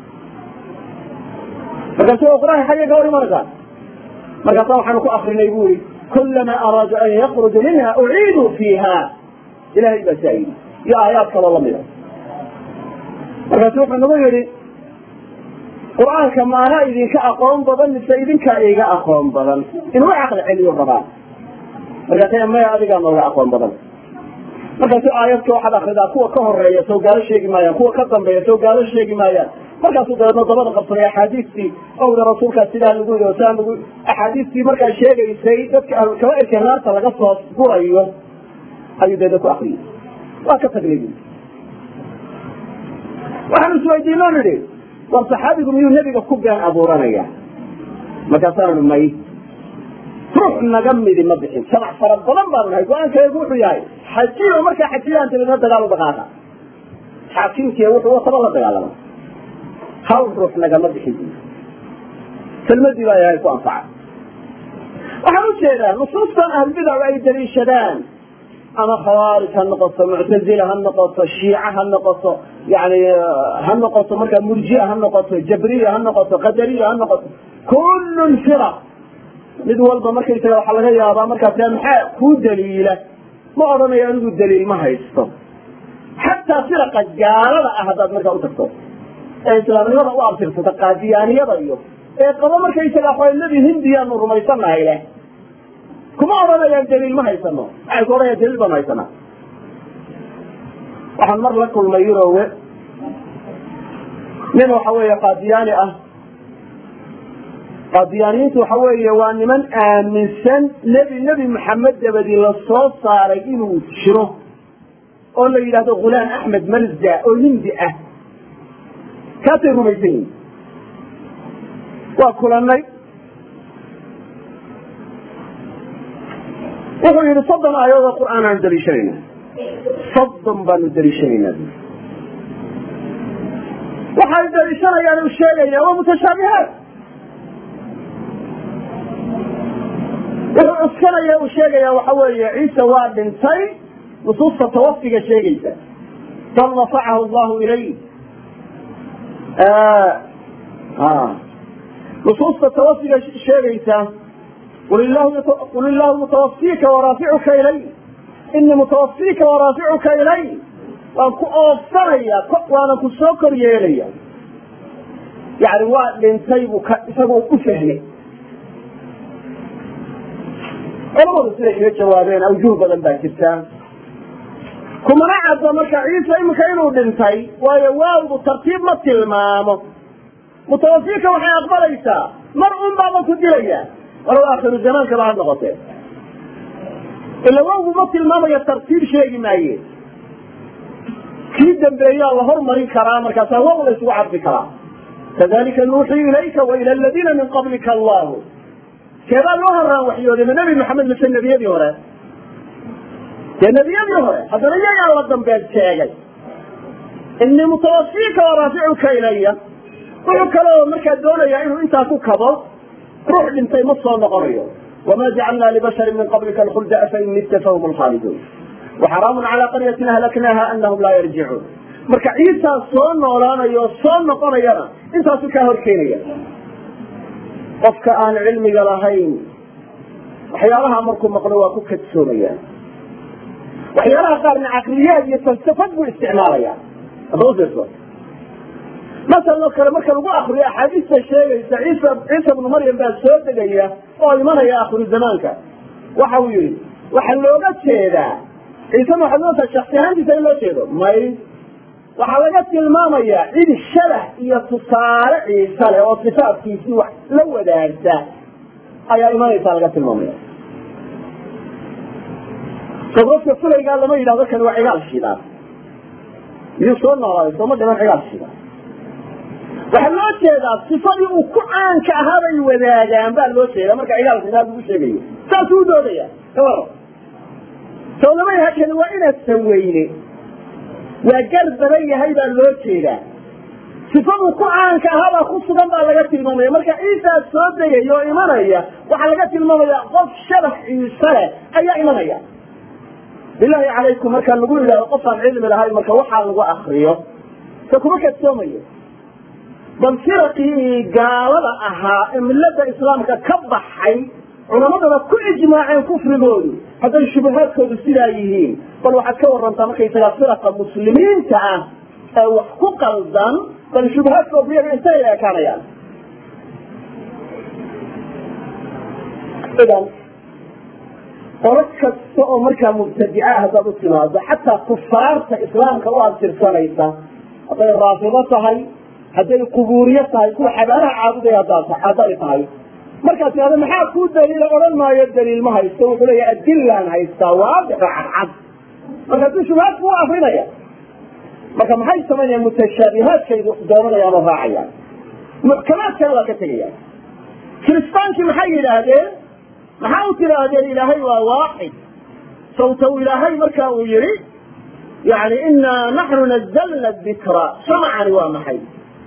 markaasu qur-aanka xaggay ka hor imanaysaa. markaasa waxaanu ku akrinay bu i kulamaa araaduu an yakruju minha uciiduu fiiha. ilahay baa saa yidhi iyo aayaad kaloo lamida. markaasu wuxuu nagu yihi qur-aanka maanaa idinka aqoon badan mise idinkaa iga aqoon badan inuu caqli celiyo rabaa. markaasa maya adigaa nooga aqoon badan. markaasu aayadka waxaad akridaa kuwa ka horeeya soo gaalo sheegi maayaan kuwa ka dambeeya soo gaalo sheegi maayaan. markaasuu dabeedna dabada qabsanay axaadiistii owda rasuulkaa sidaa lagu yidhi oo saa lagu axaadiistii markaa sheegaysay dadka ahlulkabaa'irka naarta laga soo gurayo ayuu deedna ku akriyay waa ka tagnay. waxaanu isweydiino nidhi war saxaabigu miyuu nebiga ku been abuuranaya? markaasaanu may ruux naga midi ma bixin sadax fara badan baanu nahay go-aankeegu wuxuu yahay xajiyo markaa xajiyaan tilina dagaal u dhaqaaqa xaakimkiiya wuxuu wataba la dagaalama hal ruux nagama bixin kelmadii baa ilahay ku anfaca. waxaan ujeedaa nusuustan ahlbidacu ay daliishadaan ama khawaarij ha noqoto muctazila ha noqoto shiica ha noqoto yani ha noqoto markaa murjia ha noqoto jabriya ha noqoto qadariya ha noqoto kullu firaq mid walba markaysaga waxaa laga yaabaa markaas maxaa kuu daliila ma odhanayo anigu daliil ma haysto. xataa firaqa gaalada ah haddaad markaa utagto ee islaamnimada u abtirsata qaadiyaaniyada iyo ee qabo markaysaga nebi hindiyaanu rumaysanahay leh kuma odhanayaan daliil ma haysano waxay ku odhanayaan daliil baanu haysanaa. waxaan mar la kulmay yurowe nin waxa weeye qaadiyaani ah. qaadiyaaniyiintu waxa weeye waa niman aaminsan nebi nebi maxamed dabadii la soo saaray inuu jiro oo la yidhahdo ghulaan axmed marza oo hindi ah kaasay rumaysan yihin. waa kulanay wuxuu yihi soddon aayadood qur'aan aanu daliishanayna soddon baanu daliishanayna. waxay daliishanayaan u sheegaya waa mutashaabihaat. wuxuu cuskanaya uu sheegaya waxa weeye ciise waa dhintay nusuusta tawafiga sheegaysa bal rafacahu allahu ilay nusuusta tawafiga sheegaysa qul illahu mutawafika waraaficuka ilay inii mutawafika waraaficuka ilay waan ku oofsanaya waana ku soo kor yeelaya. yani waa dhintay buu isagoo u fahmay culamadu siday iga jawaabeen awjuh badan baa jirta kumana cadda marka ciise iminka inuu dhintay waayo waawdu tartiib ma tilmaamo mutawafika waxay aqbalaysaa mar un baaba ku dilaya walow aakhiru zamaankaba ha noqotee ila waawgu ma tilmaamayo tartiib sheegi maaye kii dambeeyaa la hormarin karaa markaasaa waaw la isugu cadfi karaa kadalika nuuxii ilayka wa ila aladiina min qablika allahu keebaa loo horaan waxyooday ma nebi maxamed mise nebiyadii hore dee nebiyadii hore haddana iyagaa la dambeed sheegay inii mutawafika waraaficuka ilaya wuxuu kaloo markaa doonayaa inuu intaa ku kabo ruux dhintay ma soo noqonayo wamaa jacalnaa libasharin min qablika alkhulda afain mitta fahum alkhaaliduun waxaraamun calaa qaryatin ahlaknaaha anahum laa yarjicuun marka ciisaa soo noolaanayo o soo noqonayana intaasu kaa hor keenaya qofka aan cilmiga lahayn waxyaalaha markuu maqlo waa ku kadsoomaya waxyaalaha qaarna caqliyaad iyo falsafad buu isticmaalaya masalan oo kale marka lagu akriyo axaadiista sheegaysa ciisa ciisa bnu maryam baa soo degaya oo imanaya akhiru zamaanka waxa uu yihi waxaa looga jeedaa ciise waxaad mootaa shaksi ahaantiisa in loo jeedo may waxaa laga tilmaamayaa cid shabax iyo tusaale ciise leh oo sifaadkiisii wax la wadaagta ayaa imanaysaa laga tilmaamaya qofka fulaygaa lama yidhahdo kani waa cigaal shidaa miyuu soo noolaaday sooma dhiman cigaal shidaa waxaa loo jeedaa sifadii uu ku caanka ahaa bay wadaagaan baa loo jeedaa marka cigaal shidaa lagu sheegayo saasuu udoodaya soo lama yaha kani waa inaad saweyne waa gar badan yahay baa loo jeedaa sifaduu ku caanka ahaabaa ku sugan baa laga tilmaamaya marka ciisaa soo degaya oo imanaya waxaa laga tilmaamaya qof shabax ciise leh ayaa imanaya bilaahi calaykum markaa lagu yidhahdo qofaan cilmi lahayn marka waxaa lagu akriyo se kuma kadsoomayo bal firaqii gaalada ahaa ee millada islaamka ka baxay culamadana ku ijmaaceen kufrigoodu hadday shubahaadkoodu sidaa yihiin bal waxaad ka warantaa markaysagaa firaqa muslimiinta ah ee wax ku qaldan bal shubahaadkoodu iyaga intay ekaanayaan idan qolo kasta oo markaa mubtadica haddaad u timaado xataa kufaarta islaamka u abtirsanaysa hadday raafido tahay hadday qubuuriye tahay kuwa xabaalaha caabuday hadday tahay markaas ihahdo maxaa kuu daliila odhan maayo daliil ma haysto wuxuu leeya adilaan haystaa waadixa cadcad markaasuu shubahaadku u akrinaya marka maxay samaynayaan mutashaabihaadkaydu doonanayaan oo raacayaan muxkamaadkana waa ka tegayaan kiristaankii maxay yidhaahdeen maxaa u tidhaahdeen ilaahay waa waaxid sawtaw ilaahay marka uu yihi yani inaa naxnu nazalna dikra samcani waa maxay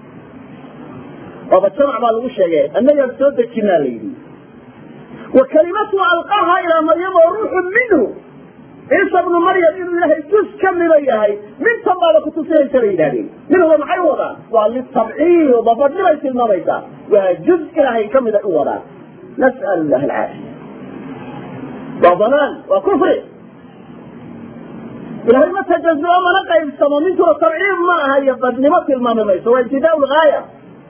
oba jamc baa lagu sheegay annagaan soo dejinaa la yidhi wa kalimatu alqaaha ilaa maryam oo ruuxu minhu ciisa bnu maryam inuu ilaahay juz kamida yahay mintan baaba kutusinaysa bay yidhahdeen minhuba maxay u wadaan waa litabciid babadhibay tilmaamaysaa waa juz ilaahay kamida u wadaan nas'al lah alcaafiya waa banaan waa kufri ilahay ma tajazuo mana qaybsamo mintuna tabciid ma aha iyo badnimo tilmaami mayso waa ibtidaa lgaaya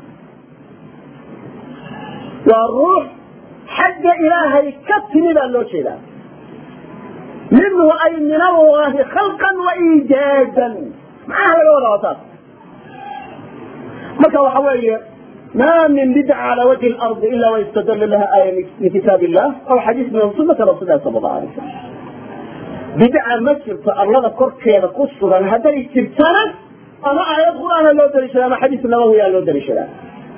waa ruux xagga ilaahay ka timi baa loo jeedaa minhu ay min allahi khalqan wa iijaadan maxaa laga wadaa taas marka waxa weeye ma min bidca cala wajhi lardi ila waistadalla laha aaya min kitaab illah aw xadiis min sunati rasulilah sala allahu alay wasalam bidca ma jirto arlada korkeeda ku sugan hadday jirtana ama aayad qur'aana loo daliishadaa ama xadiis nabawiyaa loo daliishadaa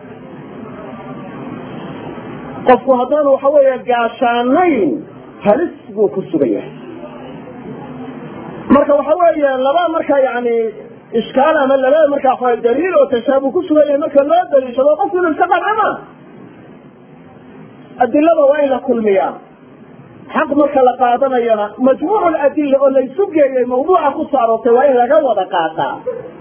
qofku haddaanu waxa weeya gaashaanayn halis buu ku sugan yahay marka waxa weeye laba marka yani ishkaal ama laba markaa daliil oo tashaabuh ku sugan yahay marka loo daliishado qofku inuu iska qancama adilada waa in la kulmiyaa xaq marka la qaadanayana majmuuc adilla oo laysu geeyay mawduuca ku saarotay waa in laga wada qaataa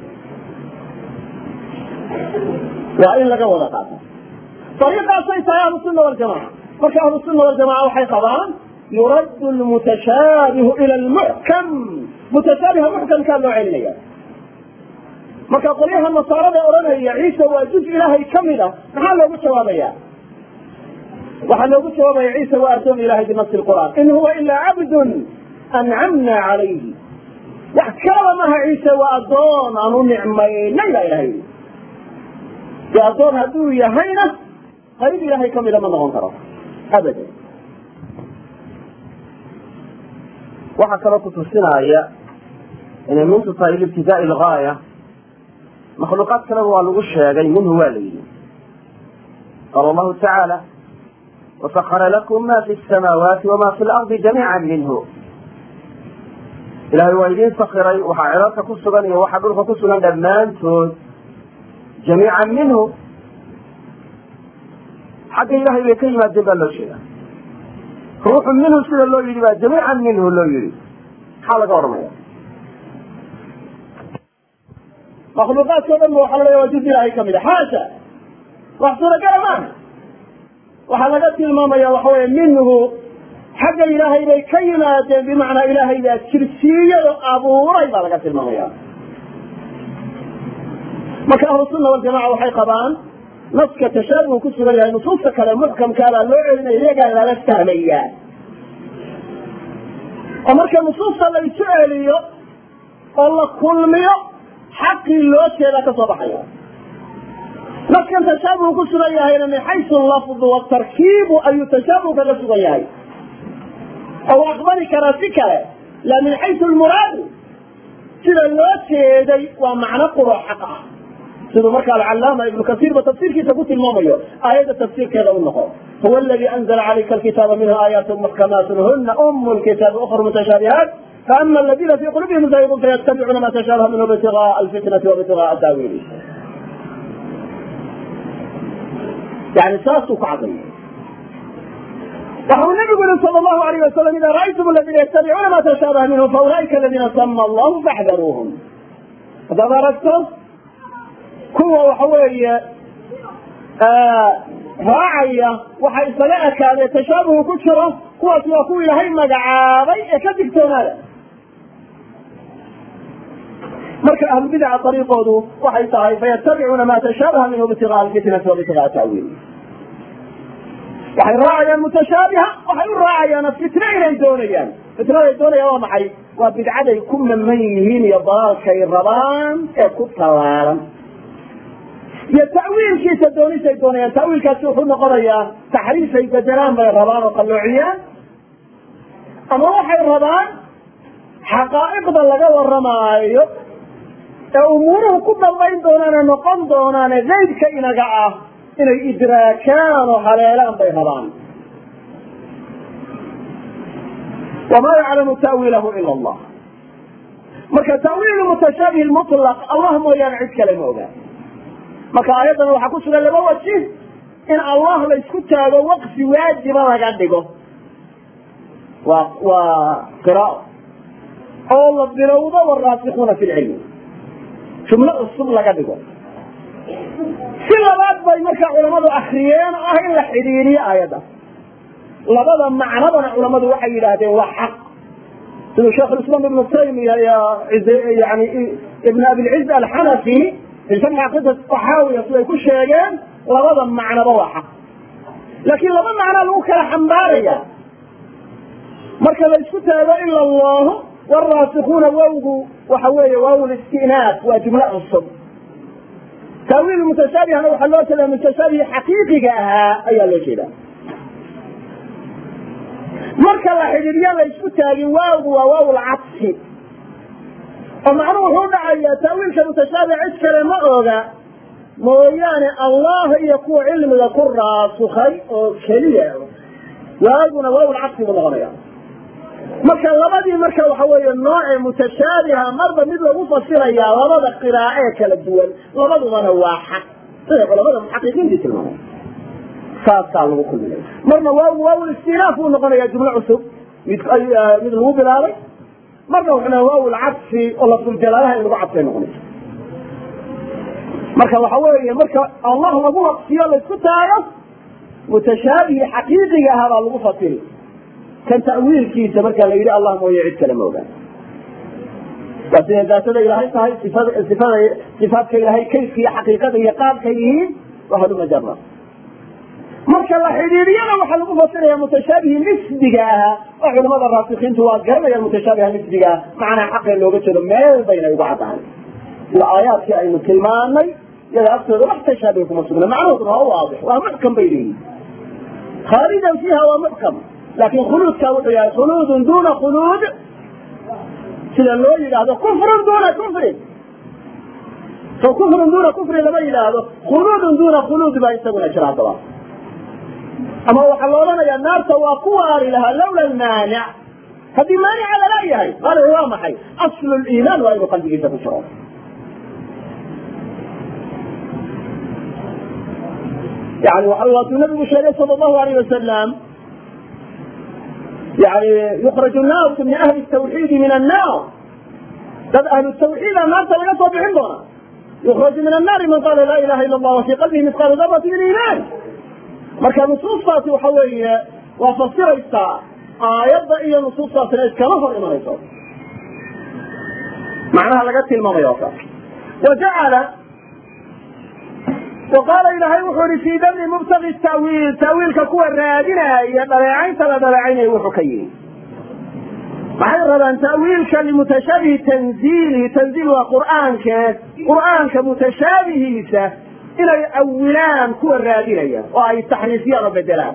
waa in laga wada qaataa طريقaasay tahay ahlusunna waljamaca marka ahlusunna waljamaca waxay qabaan yurad lmutashaabih ila lmuxkam mutashaabiha muxkamkaa loo celinaya marka qolyaha nasaarada odhanaya ciisa waa juz ilaahay kamid a maxaa loogu jawaabaya waxaa loogu jawaabaya ciisa waa addoon ilahay binafsi lqur'aan in huwa ilaa cabdun ancamna calayhi wax kalaba maha ciise waa addoon aan u nicmaynay baa ilahay de addoon hadduu yahayna qayb ilahay kamida ma noqon karo abadan. waxaa kaloo kutusinaya inay mintu tahay libtidaai lgaaya makhluuqaad kaleba waa lagu sheegay minhu waa la yidhi qaala allahu tacaala wasakara lakum ma fi samaawaati wama fi lardi jamiica minhu ilahay waa idiin sakiray waxaa cirarka ku sugan iyo waxaa dhulka ku sugan dhammaantood jamiica minhu xagga ilahay bay ka yimaadeen baa loo sheega ruuxu minhu sida loo yidhi baa jamiican minhu loo yidhi maxaa laga oranaya makhluuqaadkao dhan ba waxaa la leeya waa juz ilahay kamid a xaasha wax suuragala maaha waxaa laga tilmaamaya waxa weeye minhu xagga ilaahay bay ka yimaadeen bimacnaa ilaahay baa jirsiiyado abuuray baa laga tilmaamaya. marka ahlu sunna waljamaca waxay qabaan naska tashaabuhu ku sugan yahay nusuusta kale muxkamkaabaa loo celinaya iyagaa lala fahmayaa oo marka nusuusta la isu celiyo oo la kulmiyo xaqii loo jeedaa ka soo baxaya. naskan tashaabuhu ku sugan yahayna min xaysu lafdu watarkiibu ayuu tashaabuhu kaga sugan yahay oo aqbali karaa si kale la min xaysu lmuraadu sida loo jeeday waa macno quro xaq ah siduu marka alcalaama ibnu kasiir ba tafsiirkiisa ku tilmaamayo aayadda tafsiirkeeda u noqo huwa aladi anzala calayka alkitaaba minhu aayaatu muxkamaatun huna umu lkitaabi ukharu mutashaabihaat faama aladina fii qulubihim zaygun fayattabicuuna ma tashaabaha minhu ibtigaa alfitnati wabtigaa taawiili yani saasuu ku cadaya. waxau nabigu yihi sal allahu alayh wasalam ida ra'aytum aladina yattabicuuna ma tashaabaha minhu faulaika aladina sama allahu faxdaruuhum haddaad aragto kuwa waxa weeye raacaya waxa isaga ekaadee tashaabuhu ku jiro kuwaas waa kuwa ilaahay magacaabay ee ka digtoonaada. marka ahlubidaca ariiqoodu waxay tahay fayattabicuuna ma tashaabaha minhu ibtigaa alfitnati wabtigaa ta'wiil waxay raacayaan mutashaabiha waxay u raacayaan fitne inay doonayaan fitnaday doonayaan waa maxay waa bidcaday ku maman yihiin iyo dalaalkay rabaan ee ku tallaalan iyo ta'wiilkiisa doonisay doonayaan ta'wiilkaasi wuxuu noqonayaa taxriifay bedelaan bay rabaan oo qalloociyaan ama waxay rabaan xaqaa'iqda laga waramaayo ee umuuruhu ku dambayn doonaane noqon doonaane gaybka inaga ah inay idraakaan oo haleelaan bay rabaan. wamaa yaclamu ta'wiilahu ila allah marka ta'wiilu mutashaabih mutlaq allah mooyaane cid kale ma ogaa. marka aayaddana waxaa ku sugan laba waji in allah la isku taago waqfi waajiba laga dhigo waa waa qiraa'o oo la bilowdo waraasikuuna fi lcilmi jumlo cusub laga dhigo. si labaad bay markaa culamadu akriyeen oo ah in la xidhiiriyo aayadda labada macnadana culamadu waxay yidhaahdeen waa xaq siduu sheekh lislaam ibnu taymiya yani ibn abilciz alxanafi fi sharxi caqiida taxaawiya siday ku sheegeen labada macnaba waa xaq laakiin laba macnaa lagu kala xambaaraya marka la isku taago ila allahu waraasikuuna wawgu waxa weeye waaw listinaaf waa jumlo cusub. taawiil mutashaabihana waxaa loo jeedaa mutashaabih xaqiiqiga ahaa ayaa loo jeedaa. marka la xidhiidyo la isku taagin waawgu waa waaw lcadfi oo macnuhu wuxuu dhacayaa taawiilka mutashaabih cid kale ma oga mooyaane allah iyo kuwa cilmiga ku raasukhay oo keliya waawguna waaw lcadfi buu noqonaya. marka labadii marka waxa weeye nooce mutashaabiha marba mid lagu fasirayaa labada qiraa'e kala duwan labadubana waa xaq sida culamada muxaqiqiinta tilmaamay saasaa lagu kulminaya. marna waaw waaw istinaaf uu noqonaya jumlo cusub mid mid lagu bilaabay marna wuxuna waaw lcadfi oo lafdul jalaalaha in lagu cadfay noqonaysa. marka waxa weeye marka allah lagu waqfiyo la isku taago mutashaabihi xaqiiqiga ahaa baa lagu fasiri kan ta'wiilkiisa marka la yidhi allah mooye cid kale ma ogaan. waa siday daatada ilaahay tahay sifada sifaadka ilaahay kayfka iyo xaqiiqada iyo qaabkay yihiin waa haluma jara marka la xidhiidhiyana waxaa lagu fasiraya mutashaabih nisbiga ah oo culamada raasikiintu waa garanayaan mutashaabih nisbiga ah macnaa xaqee looga jeedo meel bayna ugu caddahay sida aayaadkii aynu tilmaanay iyada aftooda wax tashaabih kuma sugna macnuhuna waa waadix waa muxkam bay leeyihin khaalidan fiiha waa muxkam laakin khuluudkaa wuxuu yahay khuluudun duna khuluud sida loo yidhaahdo kufrun duna kufrin so kufrun duna kufrin lama yidhaahdo khuluudun duna khuluud baa isaguna jira haddaba ama waxaa la odhanayaa naarta waa ku waari lahaa lawla almaanic haddii maanica lala yahay maanic waa maxay aslu liimaan waa inuu qalbigiisa ku jiro yani waatuu nabigu sheegay sala allahu alayh wasalam yani yukraju naasu min ahli tawxiidi min annaar dad ahlu tawxiida naarta laga soo bixin doona yukraju min annaari man qaala laa ilaha ila allah wa fii qalbihi mithqaalu darati min iimaan marka nusuustaasi waxa weeye waa fasiraysaa aayadda iyo nusuustaasina iskama hor imanayso macnaha laga tilmaamayo ka wajacala وقال إلهي وحوري في دم مبتغي التأويل تأويل ككوة رادنا يدلعين تلدلعين وحكيه معي ربان تأويل كالمتشابه تنزيله تنزيل وقرآن قرآن كمتشابه إلى أولان كوة رادنا وهي التحريفية رب الدلال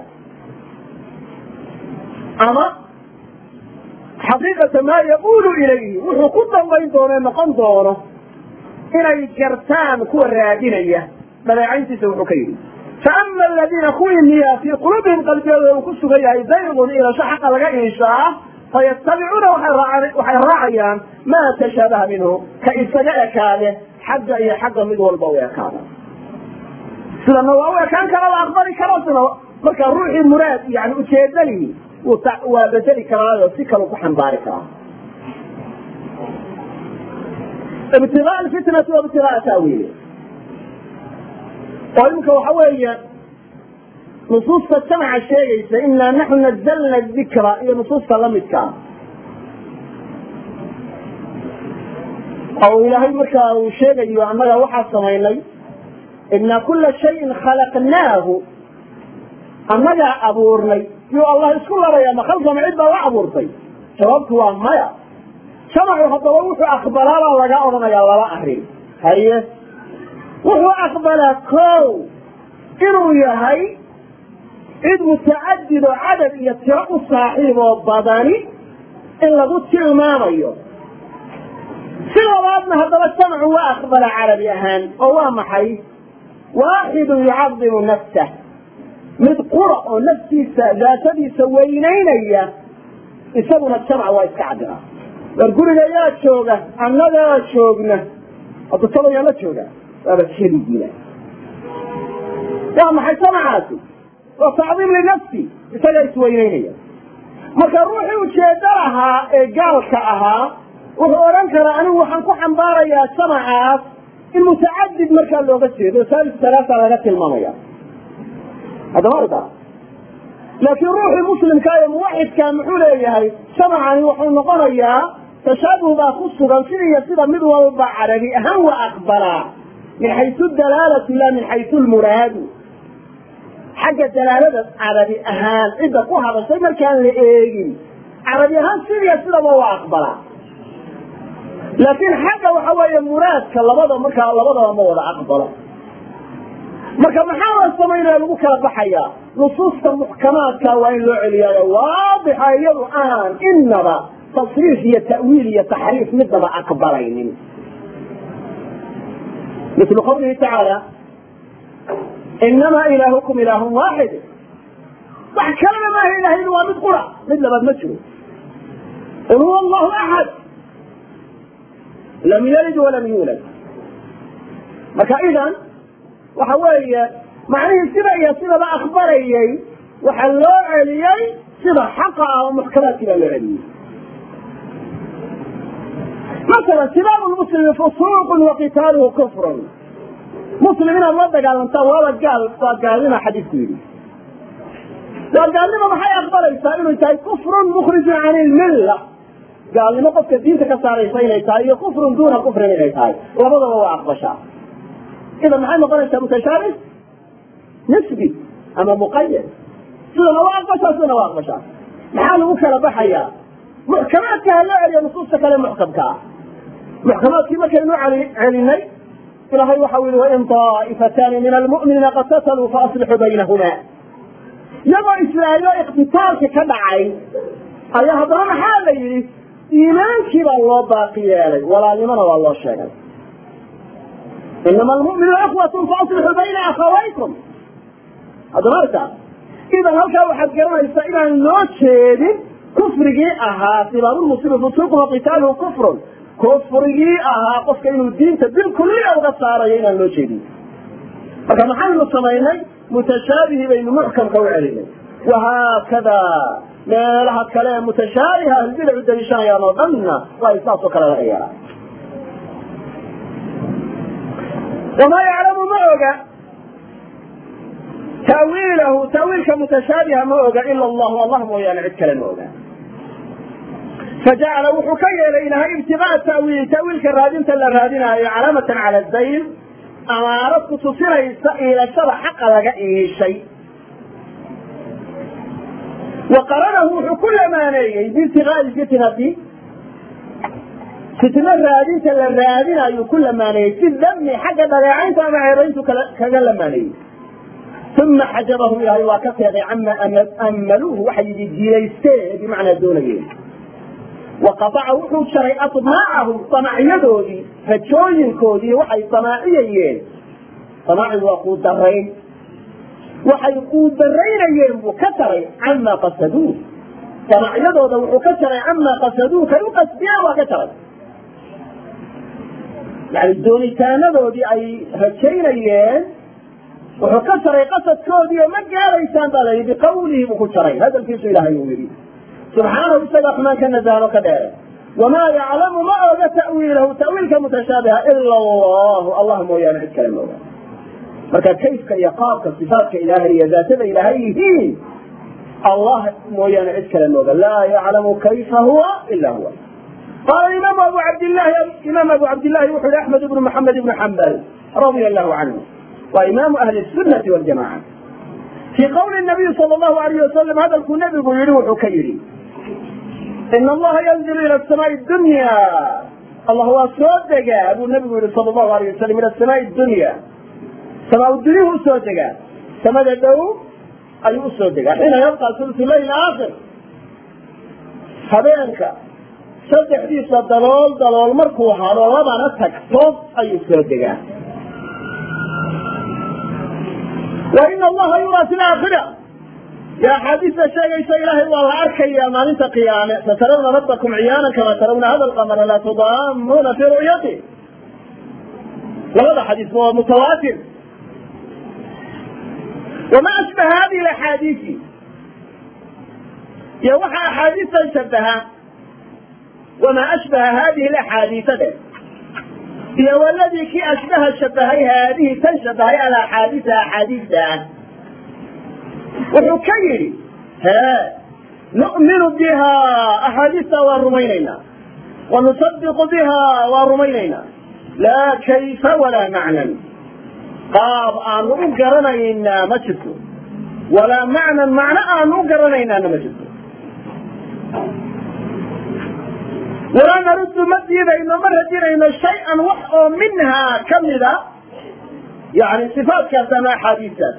أما حقيقة ما يقول إليه وحقوطا بين دونه مقام دونه إلى الجرتان كوة رادنا بلاعينتي وحكيه فأما الذين كوينيا في قلوبهم قلبهم وكسوا فيها زيغ إلى شحق لقاء إن شاء فيتبعون وحيراعيان ما تشابه منه كإستجاء كاله حق إيا حق منه والبوية كاله سلما وهو كان كان الأخبار كراسنا فكان روحي مراد يعني أتشيدني وبدلي كراسة وفكر وكحن باركة ابتغاء الفتنة وابتغاء تأويله وإنك وحوية نصوص السمع الشيء إنا نحن نزلنا الذكرى هي نصوص لمتك أو إلهي مكا وشيء يعمل وحا سميني إن كل شيء خلقناه أمدا أبورني يو الله يسكن لنا يا مخلصة معدة وأبورتي شربت وأمايا سمعوا خطووح أخبارا لقاؤنا يا الله أحري هيا وهو أقبل كو إنه يهي إذ متعدد عدد يترق صاحبه الضباني إلا قلت الماميو سوى بعضنا هذا السمع وأقبل عربي أهان وهو محي واحد يعظم نفسه مثل قرأ نفسي ذاتي سوينين إياه يسمون السمع ويسكعدها ويقول لي يا شوقة أنا لا شوقنا أتصلوا يا لا شوقة هذا الشيء جيلا يا محي سمعاتي وتعظيم لنفسي يسجل سوينينيا marka ruuxii u jeedaraha ee gaalka ahaa wuxuu oran karaa anigu waxaan ku xambaarayaa samacaas in mutacadid markaa looga jeedo saalis salaasa laga tilmaamaya hada marka laakiin ruuxii muslimka ee muwaxidka muxuu leeyahay samacani wuxuu noqonayaa tashabuh baa ku sugan sidii sida mid walba carabi ahaan waa aqbalaa من حيث الدلالة لا من حيث المراد حق الدلالة عربي أهان إذا قوها بس ما كان لإيجي عربي أهان سيريا سيرا وهو أقبلا لكن حاجة وحوية مراد كاللبضة مركا اللبضة وموضع أقبلا مركا محاولة سمينا لبكا بحيا نصوص المحكمات كاوين لعليا واضحة يلو آن إنما تصريف هي تأويل هي تحريف مثل أقبلين مثل قوله تعالى إنما إلهكم إله واحد وحكرنا ما هي إله إلا ومد قرى مثل ما تمشوا قل هو الله أحد لم يلد ولم يولد مركا إذن وحوالي معنيه السبع هي سبع أخباري وحلو علي سبع حقا ومحكمات العلي مثلا سباب المسلم فسوق وقتاله كفر مسلمين الله قال انت ولا قال قال لنا حديث كبير قال لنا ما حي اخبار يسالون انت كفر مخرج عن المله قال لنا قد دينك كسار يسين يتاي كفر دون كفر يتاي وبدا هو اقبشا اذا ما حي ما قال متشابه نسبي أما مقيد سنة واقبشة سنة واقبشة محال وكلا بحيا محكمات كهلا اللي نصوص كلام محكم كا محكمات كما كانوا علي علينا إلهي وحول وإن طائفتان من المؤمنين قتتلوا فأصلحوا بينهما يبقى إسرائيل اقتتال كدعي أي هذا حال يري إيمانك بالله باقي علي ولا لمن والله شيئا إنما المؤمنون أخوة فأصلحوا بين أخويكم هذا مرتا إذا هل واحد قرأ إسرائيل أن لا شيء كفر جاءها سبب المسلم فسوق وقتاله كفر كفر جاءها قف إنه الدين تدل كل أوقات صارين أن لا شيء فكما حال الصميني متشابه بين محكم قوي وهكذا ما لها كلام متشابه البدع الدريشان يا نظن وإصلاص كلا الغيرة وما يعلم معك تأويله تأويل كمتشابه معك إلا الله والله ما يعلم كلام معك فجعل وحكي إلينا ابتغاء التأويل تأويل كالرادين تلا الرادين علامة على الزين أما أردت تصير إلى شرع حق لك أي شيء وقرنه كل ما نيجي بابتغاء الفتنة فتنة الرادين تلا الرادين أي كل ما نيجي في الذم حق بلعين فما عريت كجل ما نيجي ثم حجبه إلى الواقع عما أملوه وحي الدينيستين بمعنى الدوليين وقطع وحو شريعة معه طمعيدودي فجوين كودي وحي طماعيين طماعي وقود درين وحي قود درين وكسري عما قصدوه طماعيدودي وحو كسري عما قصدوه كانوا قصديا وكسري يعني الدوني كاندودي أي هجينيين وحو كسري قصد كودي ما قال إنسان بالي بقوله وكسري هذا الكيس إلهي يريد سبحانه بسبب ما كان ذلك كذلك وما يعلم ما أوجد تأويله تأويل كمتشابه إلا الله اللهم ويانا الكلام الله فكا كيف يقابك صفاتك إلهي ذات إلهيه الله ويانا الكلام الله لا يعلم كيف هو إلا هو قال الإمام أبو عبد الله إمام أبو عبد الله يوحد أحمد بن محمد بن حنبل رضي الله عنه وإمام أهل السنة والجماعة في قول النبي صلى الله عليه وسلم هذا الكنبي يروح كيري إن الله ينزل إلى السماء الدنيا الله هو صدق أبو النبي صلى الله عليه وسلم إلى السماء الدنيا سماء الدنيا هو صدق سماء الدو أي صدق حين يبقى ثلث الليل آخر حبينك صدق حديث الدلال دلال مركوحة ولما نتك صد أي صدق وإن الله يرى في الآخرة يا حديث الشيء ليس إله إلا الله أركي يا ما أنت قيامة سترون ربكم عيانا كما ترون هذا القمر لا تضامون في رؤيته وهذا حديث متواتر وما أشبه هذه الأحاديث يا وحى أحاديث شبهها وما أشبه هذه الأحاديث يا والذي كي أشبه الشبهي هذه تنشبه على أحاديث أحاديثها وحكيري ها نؤمن بها أحاديث ورمينينا ونصدق بها ورمينينا لا كيف ولا معنى قاب أن أقرنينا مجدو ولا معنى معنى أن أقرنينا مجدو ولا نرد مدينة مرة شيئا وحق منها كملة يعني صفات كما حديثات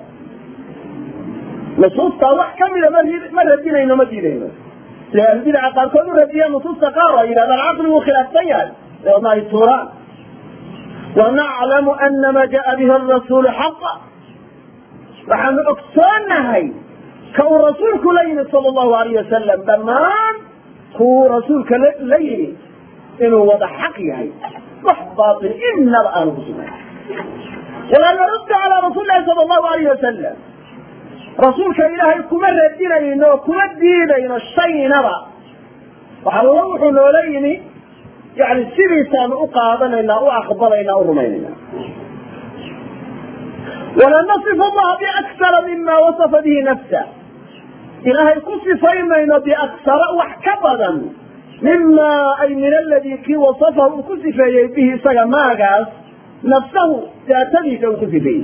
نصوص وحق كملة مرة دينة مدينة لأن البدعة قال كل ردية نصوص قارة إلى هذا العقل وخلاف سيئات لأنه التوراة ونعلم أن ما جاء به الرسول حقا نحن أكسرنا هاي كون رسول كلين صلى الله عليه وسلم بمان هو رسول كلين إنه وضع حقي هاي صح باطل إن الآن بسمه ولا نرد على رسول الله صلى الله عليه وسلم رسول كإلهي كمر الدين إنه كمر الدين إنه الشيء نرى وحلوح نوليني يعني سيريسان أقابلنا وأخبرنا ورميننا ولا نصف الله بأكثر مما وصف به نفسه إلهي كصف فيمين بأكثر وحكبدا مما أي من الذي كي وصفه كصف به سيماغاس نفسه تأتذي كوصف به